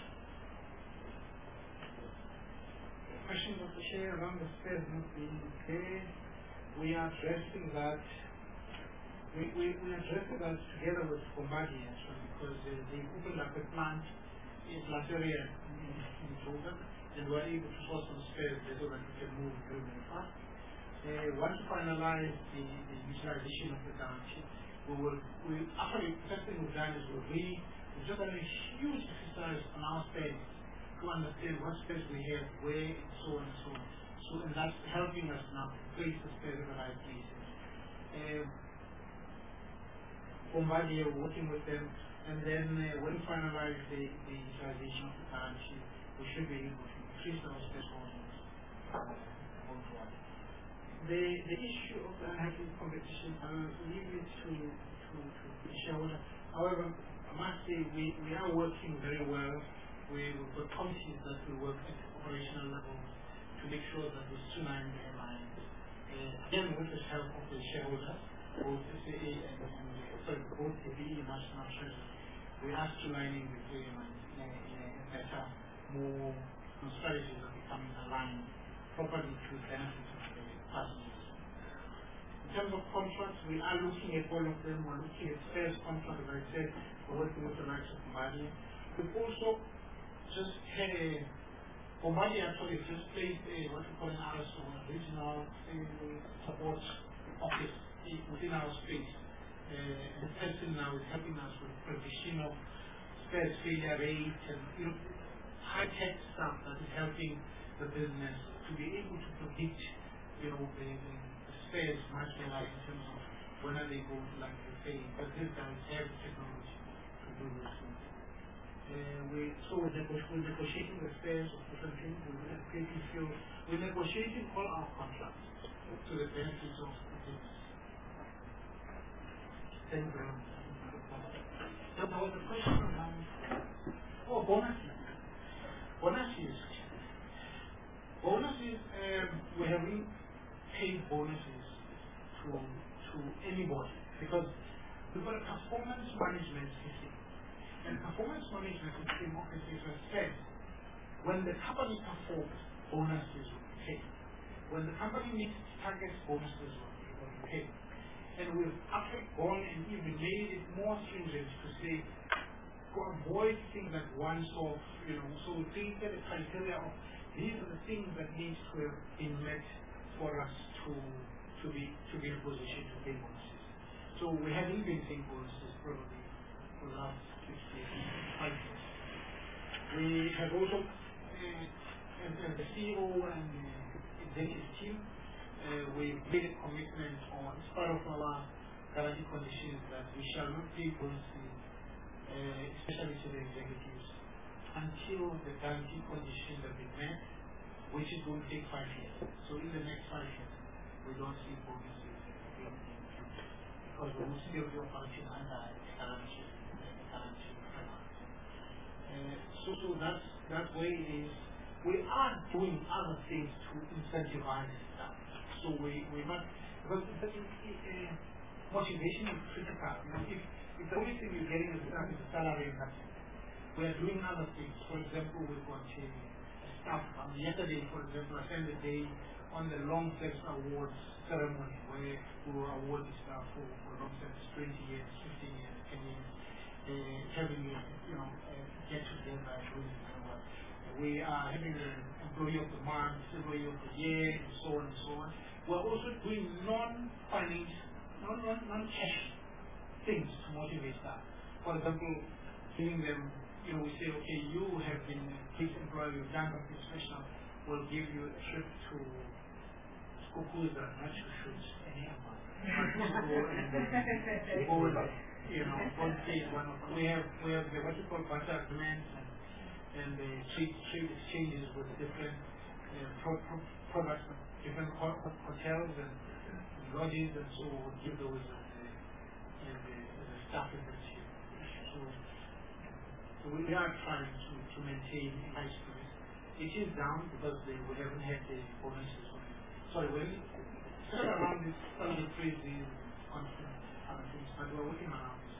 questions of the share around the spares not being there. We are addressing that. We, we, we are addressing that together with Kombadi actually, because uh, they opened up a plant in Lateria in, in Jordan, and we are able to source some spares there so that we can move very, very fast. Uh, once we finalize the, the utilization of the guarantee, we will, we, actually, the first thing we've done is we've really, we've just done a huge exercise on our spares to understand what space we have, where, and so on and so on. So, and that's helping us now place the space in the right places. Uh, Bombardier, we're working with them, and then uh, when we finalize the, the utilization of the currency, we should be able to increase our space volumes worldwide. The, the issue of the unhappy competition, I'll leave it to, to, to the shareholder. However, I must say we, we are working very well. We, we've got committees that we work at operational level to make sure that we streamline the airlines. Uh, again, with the help of the shareholders, both S A A and, and uh, sorry, both the B E and National Treasury, we are streamlining the airlines in a, in a better, more strategies are becoming aligned properly to the benefits of the passengers. In terms of contracts, we are looking at all of them. We're looking at spares contracts, as I said, we're working with the likes of Bombardier. We've also just had a Bombardier actually just placed a what we call an R S O, a regional support office within our space. Uh, and the person now is helping us with provision of spares failure rate and, you know, high-tech stuff that is helping the business to to be able to predict, you know, the, the spares much better in terms of whether they go to, like you say, but this guys have technology to do this thing. Uh, we, so we're, nego we're negotiating the spares of different things. We're creating fuel. We're negotiating all our contracts to the benefits of the business. Thank you very much. So there was a question around, oh, bonuses. Bonuses. Bonuses, um, we haven't paid bonuses to, to anybody because we've got a performance management system. And performance management system is a said when the company performs, bonuses will be paid. When the company meets targets, bonuses will be paid. And we've actually gone and even made it more stringent to say, to avoid things like once-off, you know, so we created a criteria of these are the things that need to have been met for us to to be to be in a position to pay bonuses. So we haven't been paying bonuses probably for the last six years, five years. We have also, uh, as, as the C E O and the executive team, uh, we made a commitment on, as part of our guarantee conditions, that we shall not pay bonuses, uh, especially to the executives, until the guarantee conditions have been met, which is going to take five years. So in the next five years, we don't see bonuses being increased because we will still be operating under a guarantee, a guarantee framework. Uh, so, so that's that way it is. We are doing other things to incentivize staff. So we we must, because uh, motivation is critical. You know, if if the only thing you're getting is staff is a salary and that's it. We are doing other things. For example, we've got a staff. Um, yesterday, for example, I spent the day on the Long Service Awards ceremony where we were awarding staff for, for long service, twenty years, fifteen years, ten years, uh, having a, you know, uh, get together, doing very well. We are having an employee of the month, employee of the year, and so on and so on. We're also doing non-financial, non-cash non things to motivate staff. For example, giving them, you know, we say, okay, you have been a police employee, you've done something special, we'll give you a trip to Kukuza, not to shoot any amount. But to go and uh, go with, you know, one state, one of we have we have the what you call barter agreements and and the trade trade exchanges with different uh, pro pro products, different ho hotels and, and lodges, and so we'll give those as a, as a, as a staff incentive. So, so we are trying to, to maintain a high spirit. It is down because they, we haven't had the bonuses. Sorry, we're still around this standard freezes, constant other things, but we're working around this.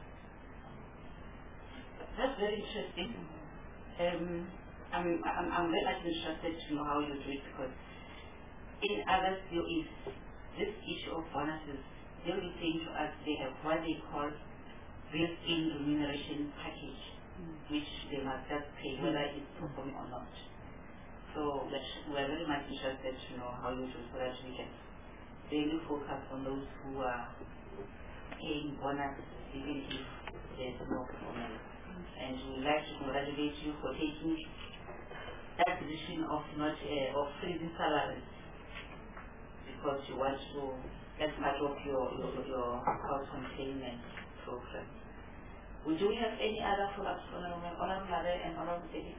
That's very interesting. Um, I'm, I'm, I'm very much interested to know how you do it because in others there is this issue of bonuses. They will be saying to us they have what they call built-in remuneration package, mm. which they must just pay whether it's performing or not. So we're very much interested to know how you do so that we can really focus on those who are paying bonuses even if there's no performance. And we'd like to congratulate you for taking that decision of not uh, of freezing salaries because you want to, that's part of your your, your cost containment program. Would you have any other follow-ups on Honorable Mother and Honorable David?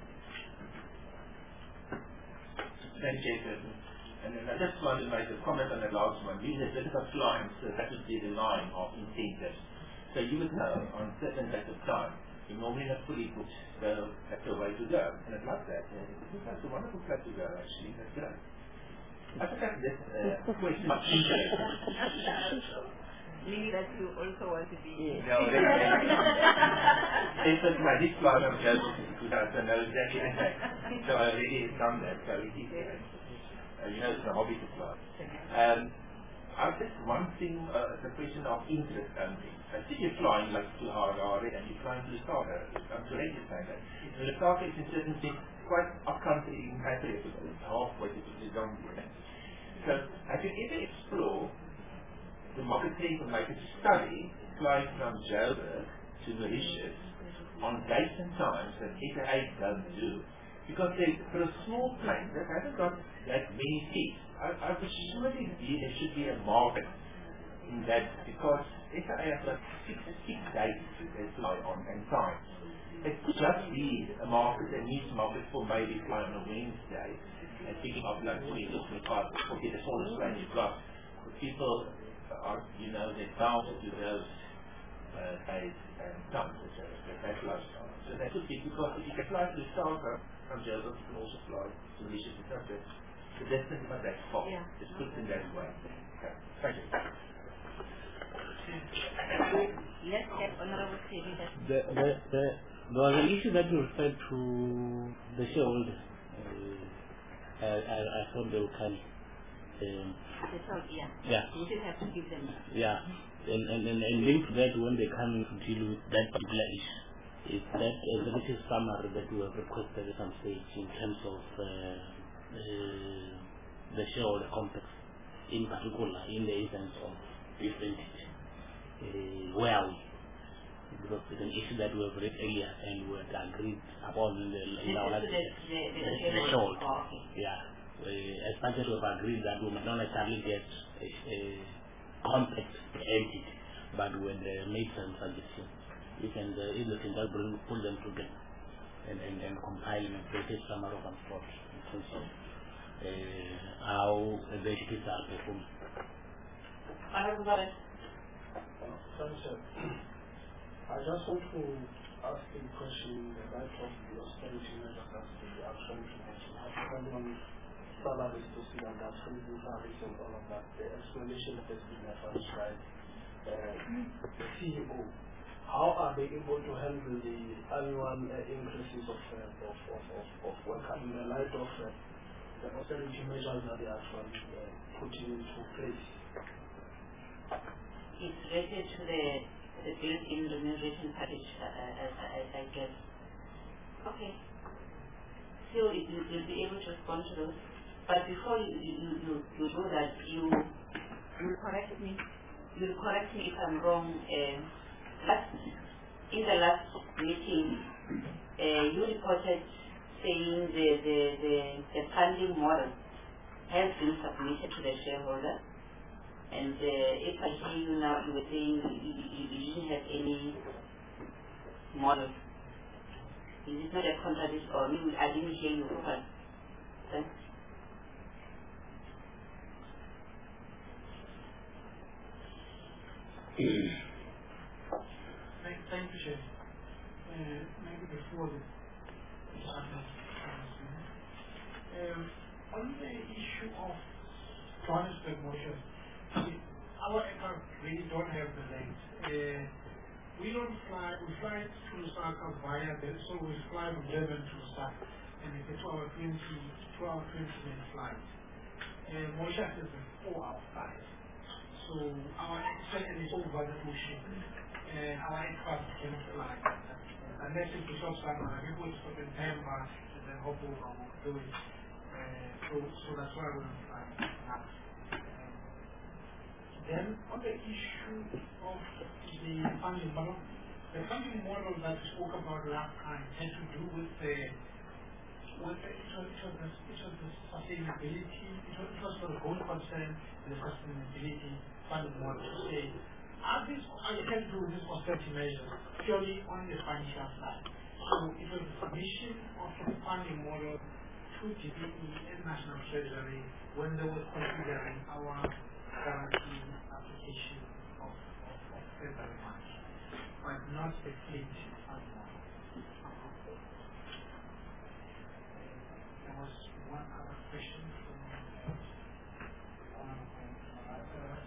Thank you, Chairperson. And then I just wanted to make a comment on the last one. You had different lines, so that would be the line of incentives. So you would know on certain days of time, you normally not fully booked, so that's the way to go. And I like that. And it's a wonderful place to go, actually. That's great. I think that's this uh, question much interesting. Meaning that you also want to be... No, this is my next slide of Joseph because I know exactly that. So I already done that, so it is there. Uh, you know, it's a hobby to fly. Um, I think one thing, uh, the question of interest only. I see you're flying like to Harare and you're flying to Lusaka. I'm correct in saying that. And Lusaka is in certain things quite up-country in patriotism. It's halfway to the Zambia. So have you ever explored the marketing and make a study flying from Joburg to Mauritius on dates and times that S A A don't do, Because they, for a small plane that hasn't got that many seats, I, I would surely be, there should be a market in that, because if I have like six, six days they fly on and time, it could just be a market, a niche market for maybe flying on a Wednesday and picking up like twenty or twenty-five or get the smallest plane you've got. People are, you know, they're bound to those uh, days and times, et cetera. So that's lifestyle. So that could be, because if you can fly to Lusaka from Joseph, you can also fly to Mauritius, et cetera. The distance is not that far. Yeah. It's put in that way. Okay. Thank you. Let's get Honorable Siri. The, the, the, there was an issue that you referred to the shareholders. Uh, I, I, I thought they were coming. Um, The talk, yeah. yeah. We still have to give them. Yeah. And, and, and, and linked to that, when they come to deal with that particular issue, is that uh, the latest summary that we have requested at some stage in terms of uh, uh, the shareholder complex, in particular in the instance of this entity. Uh, where are we? Because it's an issue that we have read earlier and we had agreed upon in the in our last the, the, the, the, the short. Yeah. Uh, as much as we have agreed that we might not necessarily get a, a complex entity, but when they made some suggestions, you can uh, if they can just bring pull them together and, and, and compile and create a summary of some sort in terms of uh, how the entities are performing. Honorable Thank you, sir. I just want to ask a question in the light of the austerity measures that the actual implementation has depending on salaries to see and that freezing salaries and all of that. The explanation that has been advanced by uh, the C E O. How are they able to handle the annual uh, increases of, uh, of, of, of, of work in the light of uh, the austerity measures that they are actually uh, putting into place? It's related to the, the built-in remuneration package, uh, I, I, I guess. Okay. So you will be able to respond to those. But before you, you, you, you do that, you will correct me. You'll correct me if I'm wrong. Uh, last, in the last meeting, uh, you reported saying the, the, the, the funding model has been submitted to the shareholder. And uh, if I hear you now, you were saying you, you, you didn't have any model. Is it not a contradiction, or maybe I didn't hear you properly? Thanks. Thank, thank you, Chair. Uh, maybe before the um, on the issue of Johannesburg motion, our aircraft really don't have the legs. Uh, we don't fly, we fly to Lusaka via them, so we fly from Durban to Lusaka, and it's a two hour twenty, two hour twenty minute flight. Uh, Mauritius is a four hour flight. So our second is over the ocean, and our aircraft can fly. Unless it's a short time, I think we'll stop in Pemba and then hop over and we'll do it. Uh, so, so that's why we're flying now. Then, on the issue of the funding model, the funding model that we spoke about last time had to do with the, with the it, was, it, was the it was the sustainability, it was, it was for the goal concern and the sustainability funding model to say, are these, are you can do this austerity measures purely on the financial side? So it was the submission of the funding model to G B E and National Treasury when they were considering our guarantee application of, of, of February March, but not the fleet funding model. There was one other question from one of my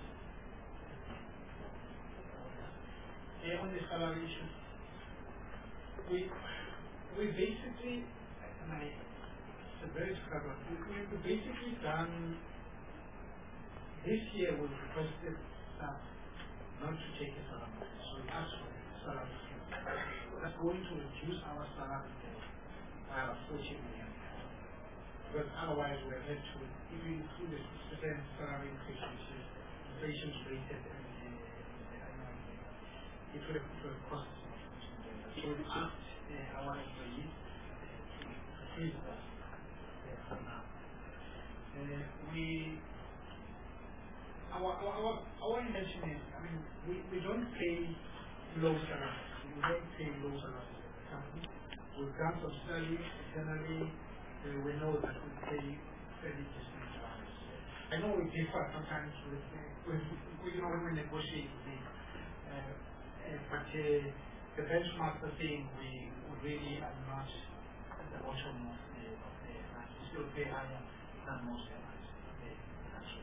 yeah, on the salary issue. We we basically and I it's a very clever we, we basically done this year we requested staff not to take a salary. So we asked for a salary. That's going to reduce our salary by about forty million. Because otherwise we have had to, if we include the six percent salary increase, which is inflation rated and the, the annual, it would have, it would have cost us. So we asked uh, our employees to freeze that uh, for now. Uh, we, our, our, our, our intention is, I mean, we, we don't pay low salaries. We don't pay low salaries as a company. We've done some studies internally. Uh, we know that we pay fairly decent salaries. I know we differ sometimes with, uh, with, with you know, when we negotiate with them. Uh, uh, but uh, the benchmark the thing we, we really are not at the bottom of the of the airlines. We still pay higher than most airlines in the country.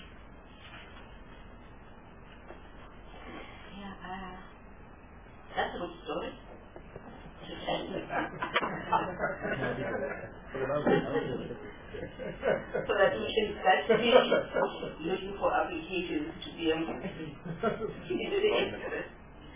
Yeah, uh, that's a good story. So that we can start looking for applications to be able to do the express.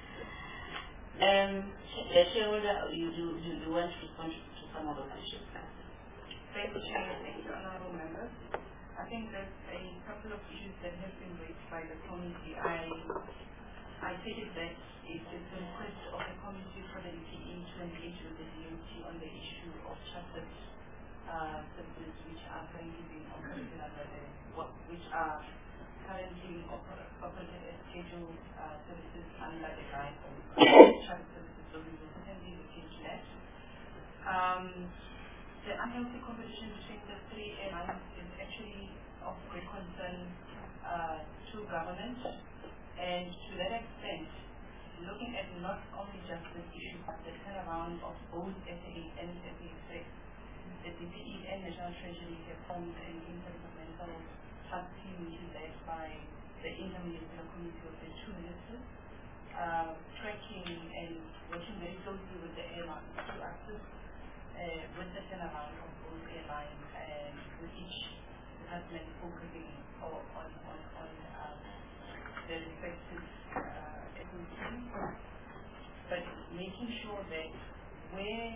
Um, uh, shareholder, you do you, you want to respond to some of those issues? Thank you, Chair. Thank you, honourable members. I think there's a couple of issues that have been raised by the committee. I I take it that it is the request of the committee for the D P E to engage with the D O T on the issue of trusted uh, services which are currently being operated under the, which are currently oper- operated as scheduled uh, services under the line of trust services. So we will certainly look into that. Um, the unhealthy competition between the three airlines is actually of great concern uh, to government. And to that extent, looking at not only just the issue but the turnaround of both S A and S A six, the D P E and National Treasury have formed an interdepartmental task team which is led by the Interministerial Committee of the two ministers, uh, tracking and working very closely with the airlines to assist uh, with the turnaround of both airlines and with each department focusing on, on, on, on um, the respective uh, ecosystems, but making sure that where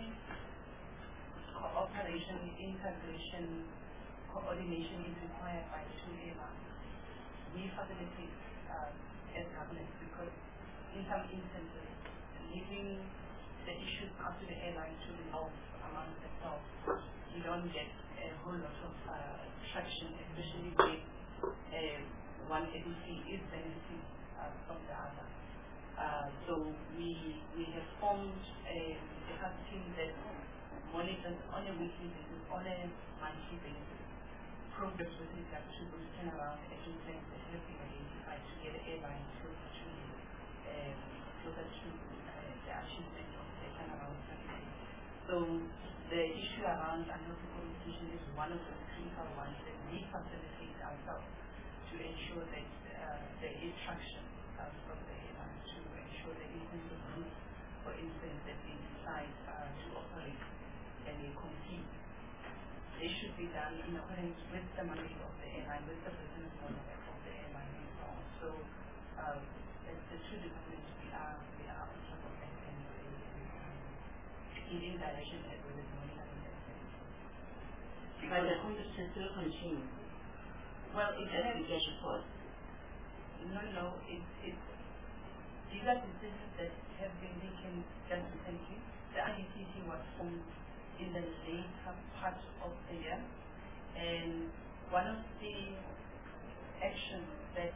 cooperation, integration, coordination is required by the two airlines, we facilitate uh, as government, because in some instances, leaving the issues up to the airlines to resolve among themselves, you don't get a whole lot of uh, traction, especially when uh, one agency is benefiting uh, from the other. Uh, so we we have formed a, a task team that monitors on a weekly basis, on a monthly basis, progress with regard to those turnaround action plans that have been identified to get the airlines closer to um, closer to uh, the achievement of the turnaround strategy. So the issue around unhealthy competition is one of the critical ones that we facilitate ourselves to ensure that uh, there is traction uh, from the airlines, to ensure the instance of routes, for instance, that we decide uh, to operate and they compete. They should be done in accordance with the mandate of the airline, with the business model of the airline and so on. So uh, as the two departments, we are, we are on top of that and giving direction as well as monitoring that. But the competition still continues. Well, it has to get report. No, no, it's, it's, these are decisions that have been taken just recently. The I D T T was formed in the later part of the year, and one of the actions that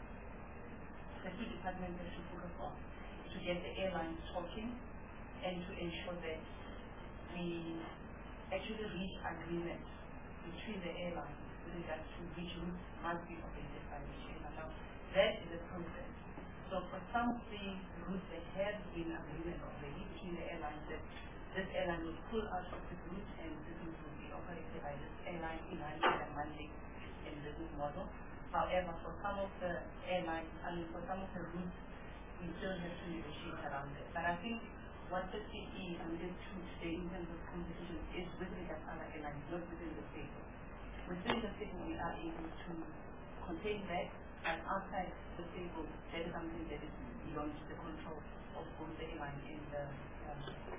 the two departments have to focus on is to get the airlines talking and to ensure that we actually reach agreement between the airlines with regard to which routes must be operated by which airline. Now, that is a process. So for some of the routes that have been agreement already between the airlines that this airline will pull out of this route and this route will be operated by this airline in line with their mandate and business model. However, for some of the airlines, I mean for some of the routes, we still have to negotiate around it. But I think what the C E alluded to today in terms of competition is with regard to other airlines, not within the state. Within the state, we are able to contain that, and outside the table, that is something that is beyond the control of both the airline and the um,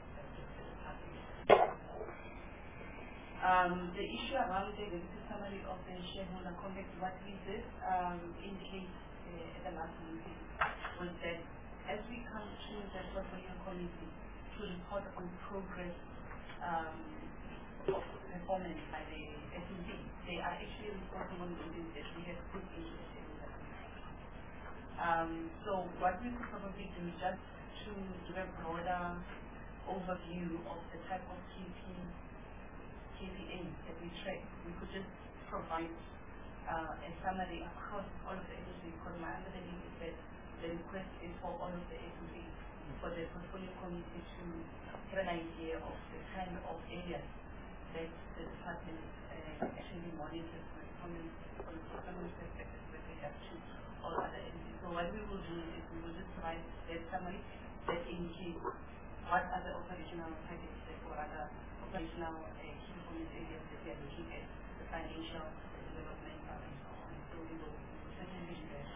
um, the issue around the executive summary of the shareholder compact, what we did um, indicate uh, at the last meeting was that as we come to the portfolio committee to report on progress um, of performance by the S M P. They are actually responsible for doing this. We have put into the table. Um, so what we could probably do, just to give a broader overview of the type of K P As that we track, we could just provide uh, a summary across all of the agencies, because my understanding is that the request is for all of the agencies, for the portfolio committee to have an idea of the kind of areas that the department uh, actually monitors from a performance perspective with regard to all other agencies. So what we will do is we will just provide that summary that indicates what are the operational targets or other operational uh, key performance areas that we are looking at, the financial, the developmental, and so on. So we will certainly do that.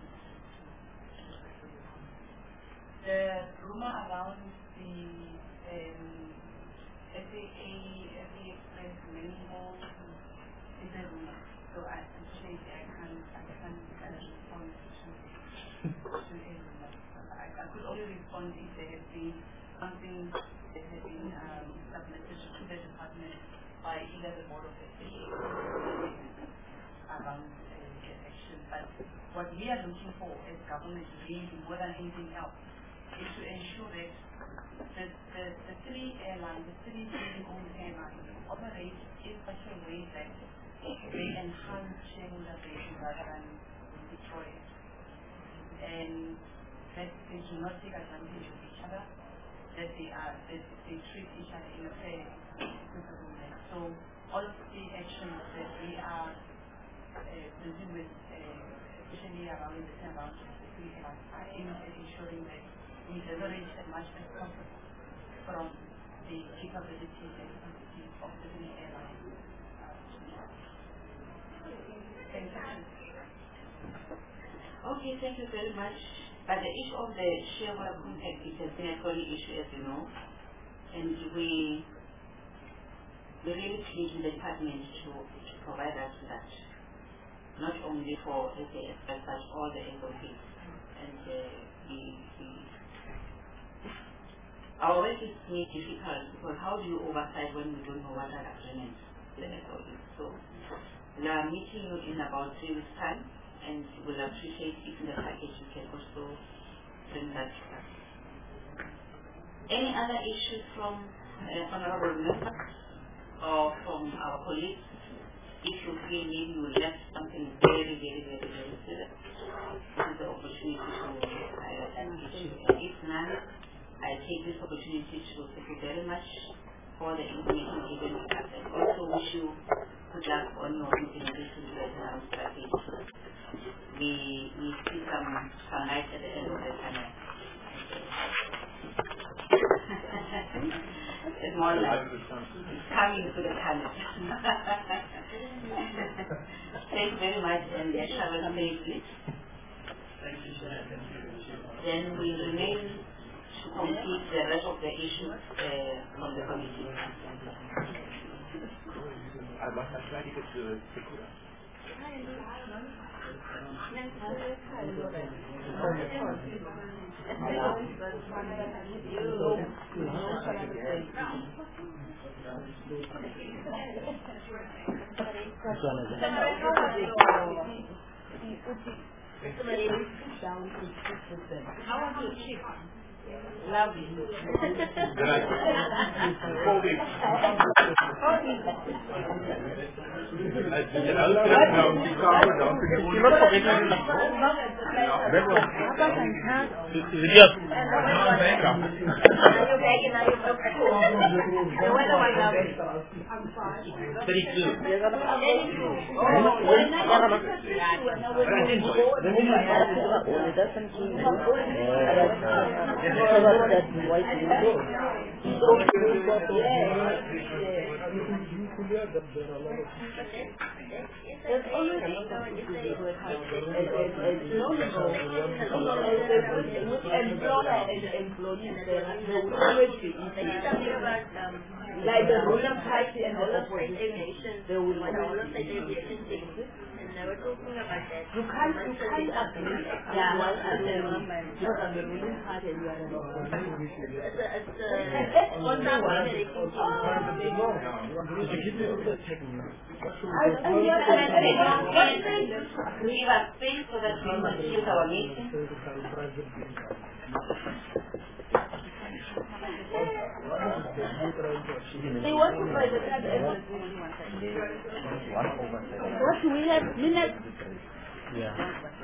The rumor around the um, F A A, F A Express manual is a rumor. So I unfortunately I can't, I can't uh, respond to, to a rumor. I, I could only respond if there has been something that has been um, submitted to the department by either the board of the state around uh, the action. But what we are looking for as government, really more than anything else, is to ensure that the, the, the three airlines, the three owned airlines, operate in such a way that they enhance shareholder value rather than destroy it. And that they do not take advantage of each other, that they are that they treat each other in a fair, equitable manner. So all of the actions that we are uh, busy with, uh, especially around the time around the three airlines, are aimed at ensuring that we leverage as much as possible from the capabilities and capacities of the three airlines. Thank you. Okay, thank you very much. But the issue of the shareholder contact is a critical issue, as you know, and we we really plead with the department to, to provide us with that, not only for S A S but all the S O Ps. And uh, we, we our work is made difficult because how do you oversight when we don't know what are the agreements with the S O Ps? So we are meeting you in about three weeks' time, and we'll appreciate if in the package you can also bring that to us. Any other issues from uh, honorable members or from our colleagues? If you feel maybe you left something very, very, very, very serious, this is the opportunity to highlight that issue. And if none, I take this opportunity to thank you very much for the information given to us, and also wish you good luck on your implementation of the national strategy. We, we see some sunlight at the end of the tunnel. It's more like it's coming to the tunnel. Thank you very much, and travel safely. Thank you, sir. Thank you. Then we remain to complete the rest of the issues uh, from the committee. I must have tried to do it. How are you, Chief? Lovely. Four weeks. There's always a employer and employees, there will always be like the ruling party and the opposition, there will always be. Now we're talking about that. You can't, you can't agree. Yeah, well, I It's will. You're ruling hard and you are a a, it's a, On that one. And you are agree. What is it? Give us space so that we can choose our meeting. They want to try the card every What do we have? Minutes? Yeah.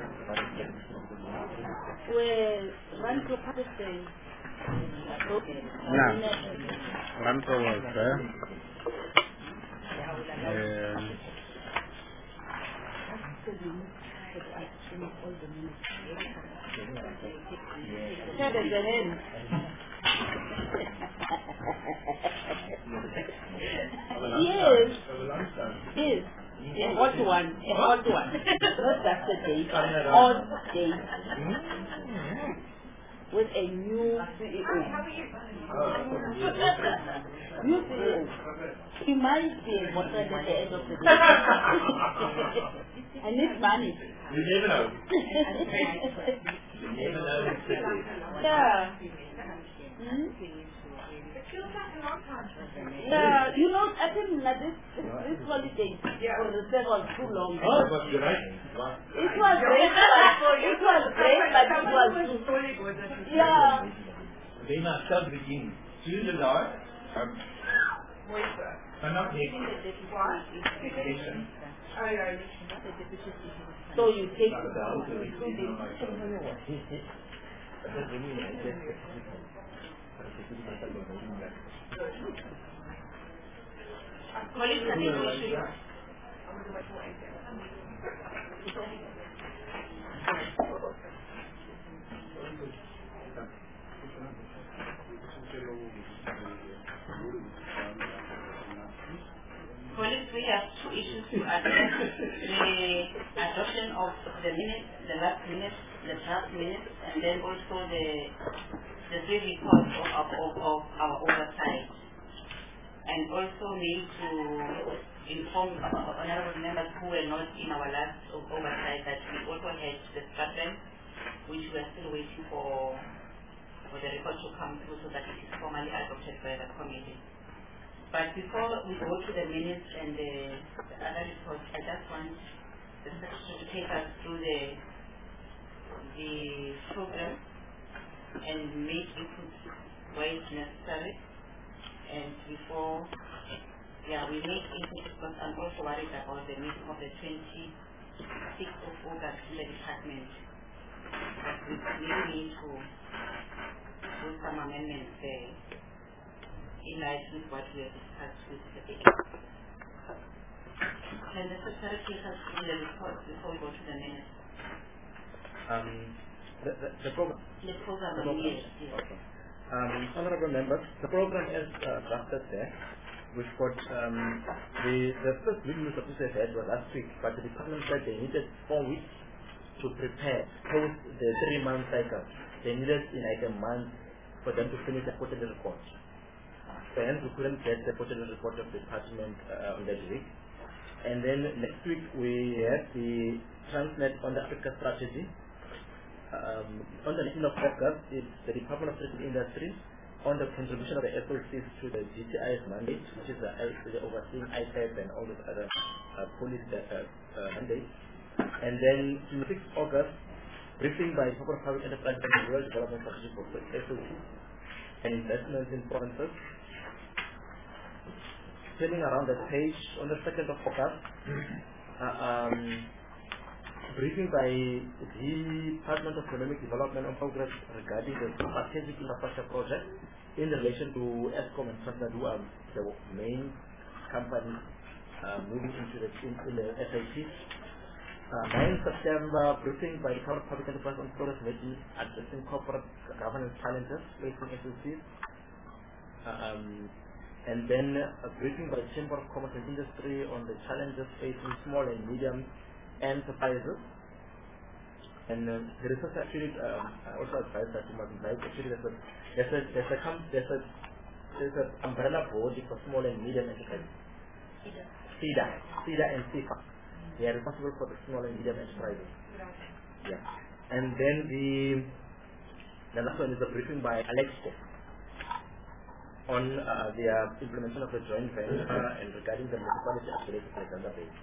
We run to Pakistan. Nah. Ranto was there. Um, Shut it, the hand. Yes. Yes. A hot one. A hot one. Not just a day. Hot day. With a new C E O. New C E O. He might be a boyfriend at the end of the day. I need money. You never know. You never know who's busy. Yeah. Hmm? Yeah, you know, I think that this, this holiday for the set was too long. Oh, it was great. It was great, it was great, but it was too, yeah. Then I start begin. Soon as I, um, but not next session. So you take colleagues and issues. Colleagues, we have two issues to address. The adoption of the minutes, the last minutes, the draft minutes, and then also the the three reports of, of, of, of our oversight. And also need to inform honorable members who were not in our last oversight that we also had the statement, which we are still waiting for for the report to come through so that it is formally adopted by the committee. But before we go to the minutes and the, the other reports, I just want the secretary to take us through the the program and make inputs where it's necessary. And before, yeah, we make inputs because I'm also worried about the meeting of the twenty-sixth of August in the department. But we really need to do some amendments there in line with what we have discussed with the beginning. Can the secretary take us through the report before we go to the minutes? Um, the, the, the program. The program, The program. yes, yes. Okay. Um, honorable members, the program is uh, drafted there. We've got um, the the first meeting we supposed to have had was last week, but the department said they needed four weeks to prepare post the three-month cycle. They needed in like a month for them to finish the quarterly report. So hence we couldn't get the quarterly report of the department uh, on that week. And then next week we have the Transnet on the Africa strategy. Um, on the nineteenth of August, it's the Department of Trade and Industry on the contribution of the S O Cs to the G T I S mandate, which is the, the overseeing I P A D and all those other uh, police uh, uh, mandates. And then twenty-sixth of August, briefing by Department of Public Enterprise and Rural Development Strategy for S O Cs and investments in provinces. Turning around the page, on the second of August, uh, um, briefing by the Department of Economic Development on progress regarding the strategic infrastructure project in relation to Eskom and Transnet, who are the main companies uh, moving into the, in, in the S I P. Uh, ninth September, briefing by the Department of Public Enterprise on progress making addressing corporate governance challenges facing S O Cs. Uh, um, and then a briefing by the Chamber of Commerce and Industry on the challenges facing small and medium enterprises. And uh, the research actually, um, I also advise that you must invite, actually there's a, there's a, there's a, there's a, there's an umbrella body for small and medium enterprises. CEDA. CEDA and CIFA. They are responsible for the small and medium enterprises. Yeah. And then the the last one is the briefing by Alexco on uh, their implementation of the joint venture and regarding the municipality affiliated Alexander Bay.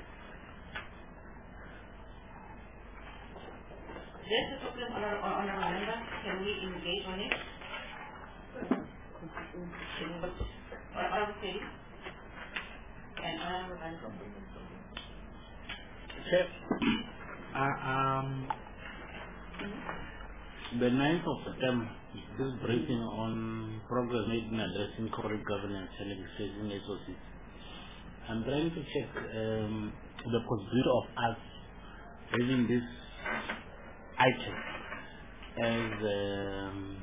There's a problem, honorable member. Can we engage on it? Can we vote? Honorable Kelly? And honorable member. Chair, uh, um, the ninth of September, this briefing on progress made in addressing corporate governance challenges facing S O Cs. I'm trying to check um, the possibility of us raising this item as um,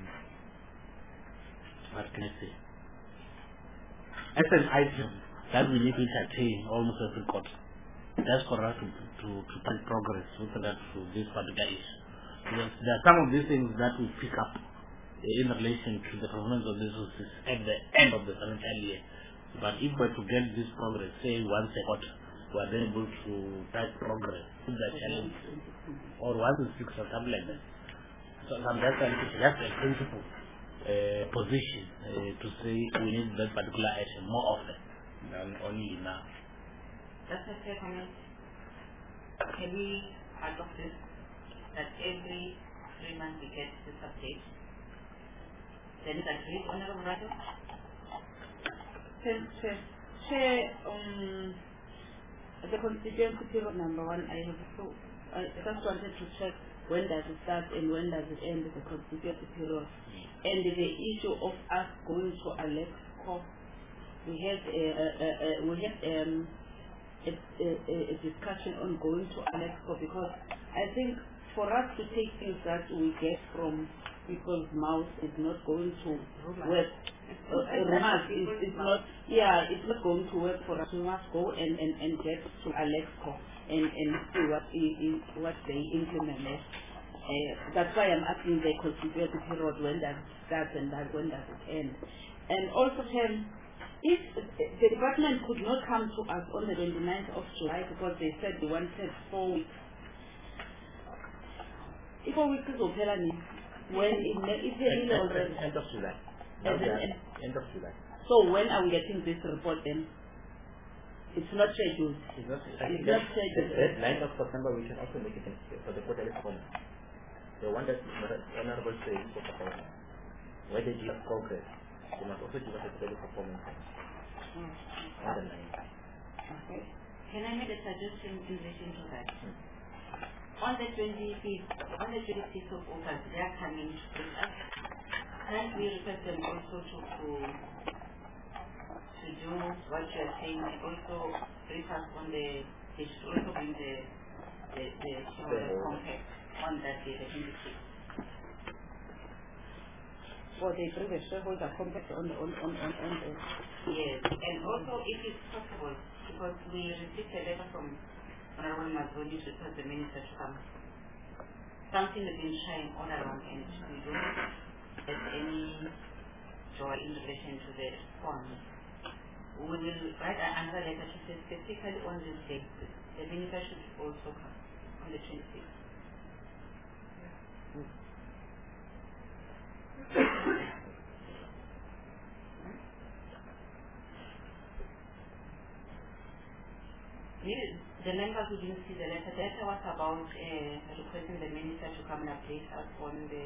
what can I say? As an item that we need to entertain almost every quarter. That's for us to to, to take progress with regard to this particular issue. Because there are some of these things that we pick up in relation to the performance of this at the end of the financial year. But if we're to get this progress, say once a quarter, we are then able to track progress with the challenge, or once in six or something like that. So I'm just trying to just a principle uh, position uh, to say we need that particular action more often than only now. That's a fair comment. Can we adopt this? That every three months we get this update? Then is that agreed, Honorable Raja? Chair, Chair, Chair, um, the constituency period number one, I have so I just wanted to check when does it start and when does it end, the constituency period. And the issue of us going to Alexco, we had a, a, a, a we had um. A, a, a discussion on going to Alexco, because I think for us to take things that we get from people's mouths is not going to work. Uh, rumors is, is not, yeah, it's not going to work for us. We must go and, and, and get to Alexco and, and see what is, what they implement. Uh, that's why I'm asking the constituency period, when does it start and that, when does it end. And also, um, if the department could not come to us on the twenty-ninth of July because they said they wanted four weeks. If four weeks is okay, when it is really already end of July. End, end, end of July. So when are we getting this report then? It's not scheduled. It's not, it's not scheduled. The ninth of September we can also make it for the quarterly performance. The one that Honorable says for performance. Where they give progress, they must also give us a quarterly performance. Mm. On the ninth. Okay. Can I make a suggestion in relation to that? Hmm. On the twenty-fifth, on the twenty-sixth of August, they are coming to us. Can we request them also to, to to do what you are saying, and also brief us on the, they should also bring the the, the shareholder compact on that day, the twenty-sixth. Or they bring the shareholder compact on the, on, on, on, on the... Yes, and also if it's possible, because we received a letter from Honorable Mazoni to request the minister to come. Something has been trying all around and we don't get any joy in relation to the funds. We will write another letter to say specifically on this day. The minister should also come on the twenty-sixth. Mm. The members who didn't see the letter, the letter was about uh, requesting the minister to come and update us on the,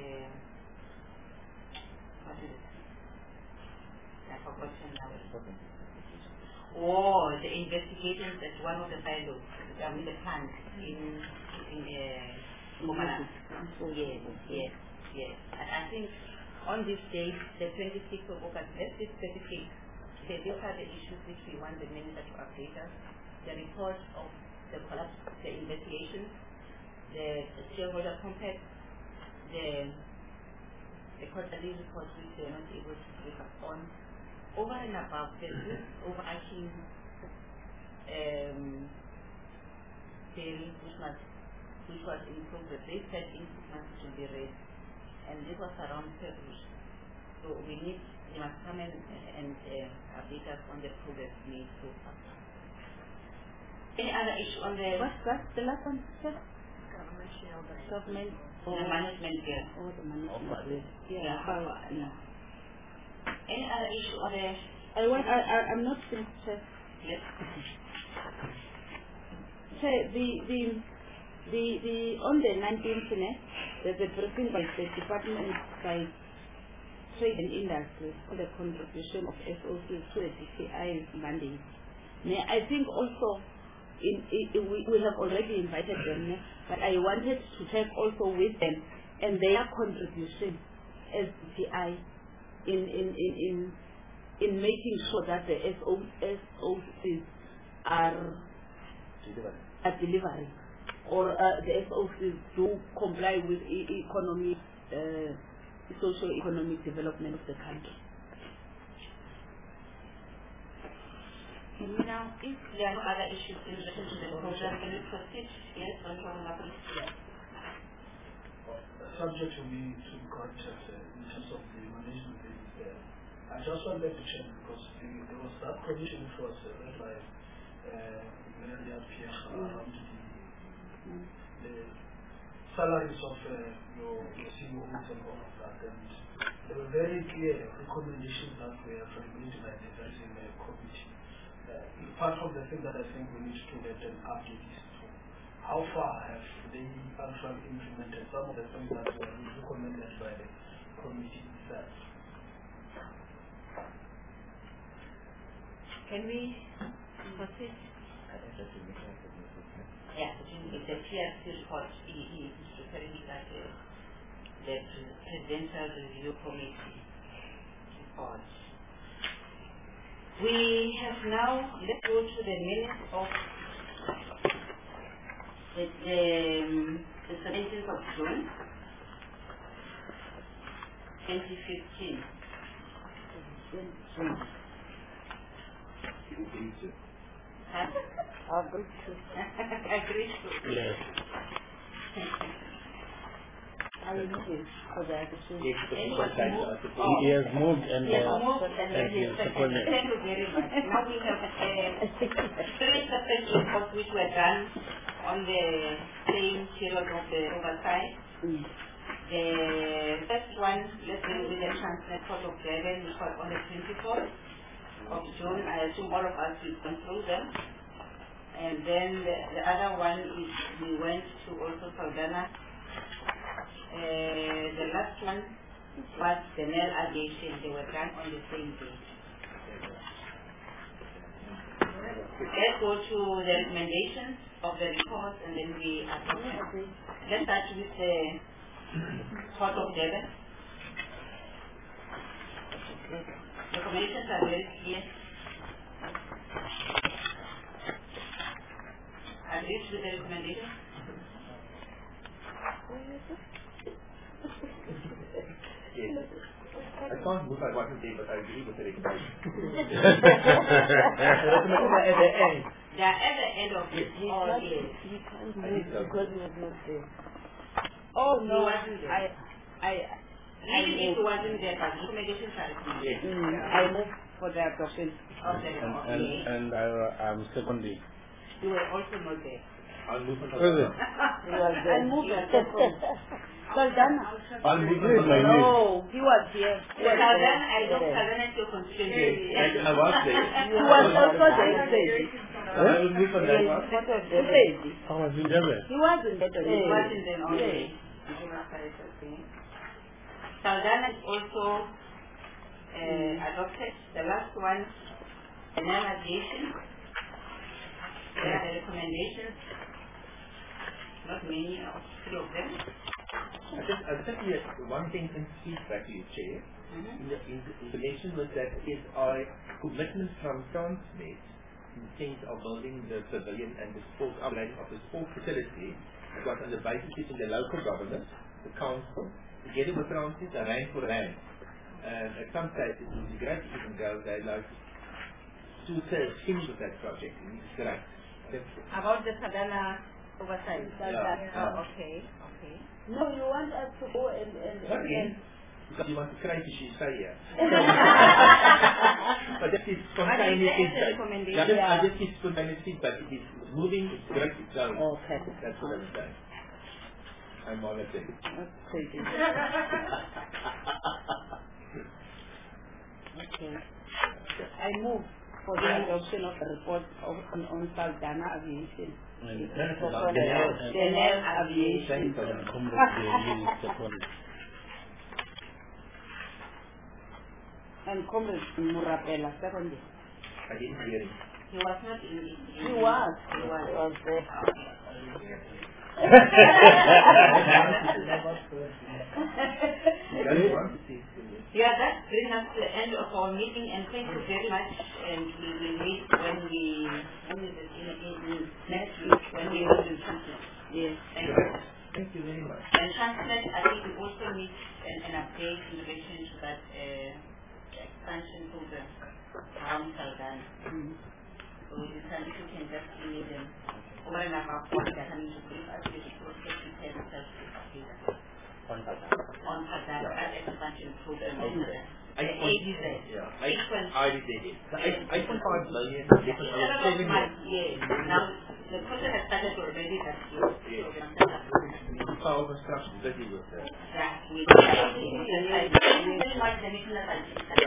what is it? I forgot now. Oh, the investigations at one of the silos, I mean the plant in, in uh, Mpumalanga. Yes, yes, yes. And I think on this date, the twenty-sixth of August, let's be specific. Say these are the issues which we want the minister to update us. The report of the collapse, the investigation, the shareholder compact, the the quarterly report which they are not able to give us on. Over and above, there's this overarching um, theory which was which was in progress. They said in six months to be raised, and this was around February. So we need, they must come in and uh, update us on the progress made so far. Any other issue on the What's that? The last one, sir? Government shareholder. Government the management bill? or the management bill. Yeah. Yeah. power, yeah. Any other issue on the I want. I. I I'm not finished, sir. yes? Sir, the the the the on the nineteenth, there's a briefing by the Department by Trade and Industry on the contribution of S O Cs to the D T I mandate. May I think also in, in we, we have already invited them, ne? But I wanted to check also with them and their contribution as D T I in in in in, in making sure that the S O Cs are are delivering or uh, the S O Cs do comply with e economic uh, socio-economic development of the country. And now, if there are no other issues in relation to the program, can we proceed? Yes, Control Number yes. Subject to be to corrected uh, in terms of the management is there. I just wanted to check because the, there was that commission which was uh, led by uh, Melania Pierre around the, the salaries of uh, your, your C E Os and all of that. And there were very clear recommendations that were formulated by the advising uh, committee. Uh, part of the thing that I think we need to let them update is to how far have they actually implemented some of the things that were recommended by the committee itself. Can we proceed? Yeah, it's the P R C report. He is referring to that uh, the Presidential Review Committee report. We have now, let's go to the minutes of the, the, um, the seventeenth of June, twenty fifteen. Huh? Agree to. Agree to. Yes. I will move it for the addition. He he has moved and Yes, uh, moved and then and he he is seconded. seconded. Thank you very much. Now we have uh, three separate reports which were done on the same period of the oversight. Mm. The first one, let's deal with the Transnet Port of Durban, which was on the twenty-fourth of June. I assume all of us will go through them. And then the, the other one is we went to also Saldanha. Uh, the last one was the Nel aviation. They were done on the same day. Let's go to the recommendations of the report and then we adopt it. Let's start with the Port of Durban. Recommendations are very clear. Agree with the recommendation? Yes. I can't move my bottom day, but I agree with the recommendation. The recommendation are at the end. They are at the end of it. He All can't, yes. he can't move because he was not there. Oh He no, wasn't there. I I I Even if move. it wasn't there, but recommendations are recommended. Mm, I move for the adoption. Okay, And and, okay. and I am seconding. You were also not there. I'll move on. President, He was I there. move that second. Saldanha. I'll move Here is my name. No, he was here. He was Saldanha, there. I know Saldanha is your constituency. Yes, I was there. He was also there. Said. I will move on that one. What of He them? said. I was in Durban. He wasn't there. It wasn't there only. Saldanha is also uh, adopted. The last one, the navigation. There are the recommendations. Not many, of three of them. I just, I just have one thing in feedback to you, Chair. Mm-hmm. In the, in the information was that is our commitment from Transnet in terms of building the pavilion and the sport upgrading of the sport facility was on the basis in the local government, the council, together with Transnet, a rand for rand. And at some stage it would be great if you can go there like two thirds things with that project. And it's great. About the Saldanha oversight. Yeah, yeah. Oh, okay, okay. No, you want us to go and and, and, Okay. and Because you want to cry to she say yeah. But that is spontaneous feedback. Yeah, I just, I just give spontaneous feedback. It is moving, it's great, it's going. Okay. That's what I'm saying. I'm monitoring. That's crazy. Okay. I move for the adoption of the report of, on, on Saldanha Aviation. Denel Aviation. And Comrade Murapela, secondly. I didn't hear it. He was not in it. He was. He was. He was there. Yeah, that brings us to the end of our meeting, and thank you very much. And we will meet when we, when is it, in, in, in next week, when we will do Transnet. Yes. Thank you. Thank you very much. And Transnet, I think we also need an, an update in relation to that uh, expansion program around Saldanha. Mm-hmm. So you can, if you can just email them over and above what they're coming to brief us with the process to tell themselves to On Saldanha. on Saldanha, that expansion program. I The A D Z. Yeah, I, Eight point- I already did it. So I, I put five million. Because I was Seven saving months, it. yes. Now, the process has started already that year. Yes. So we must have- Power construction, that is what. Yeah, we very much the meeting that I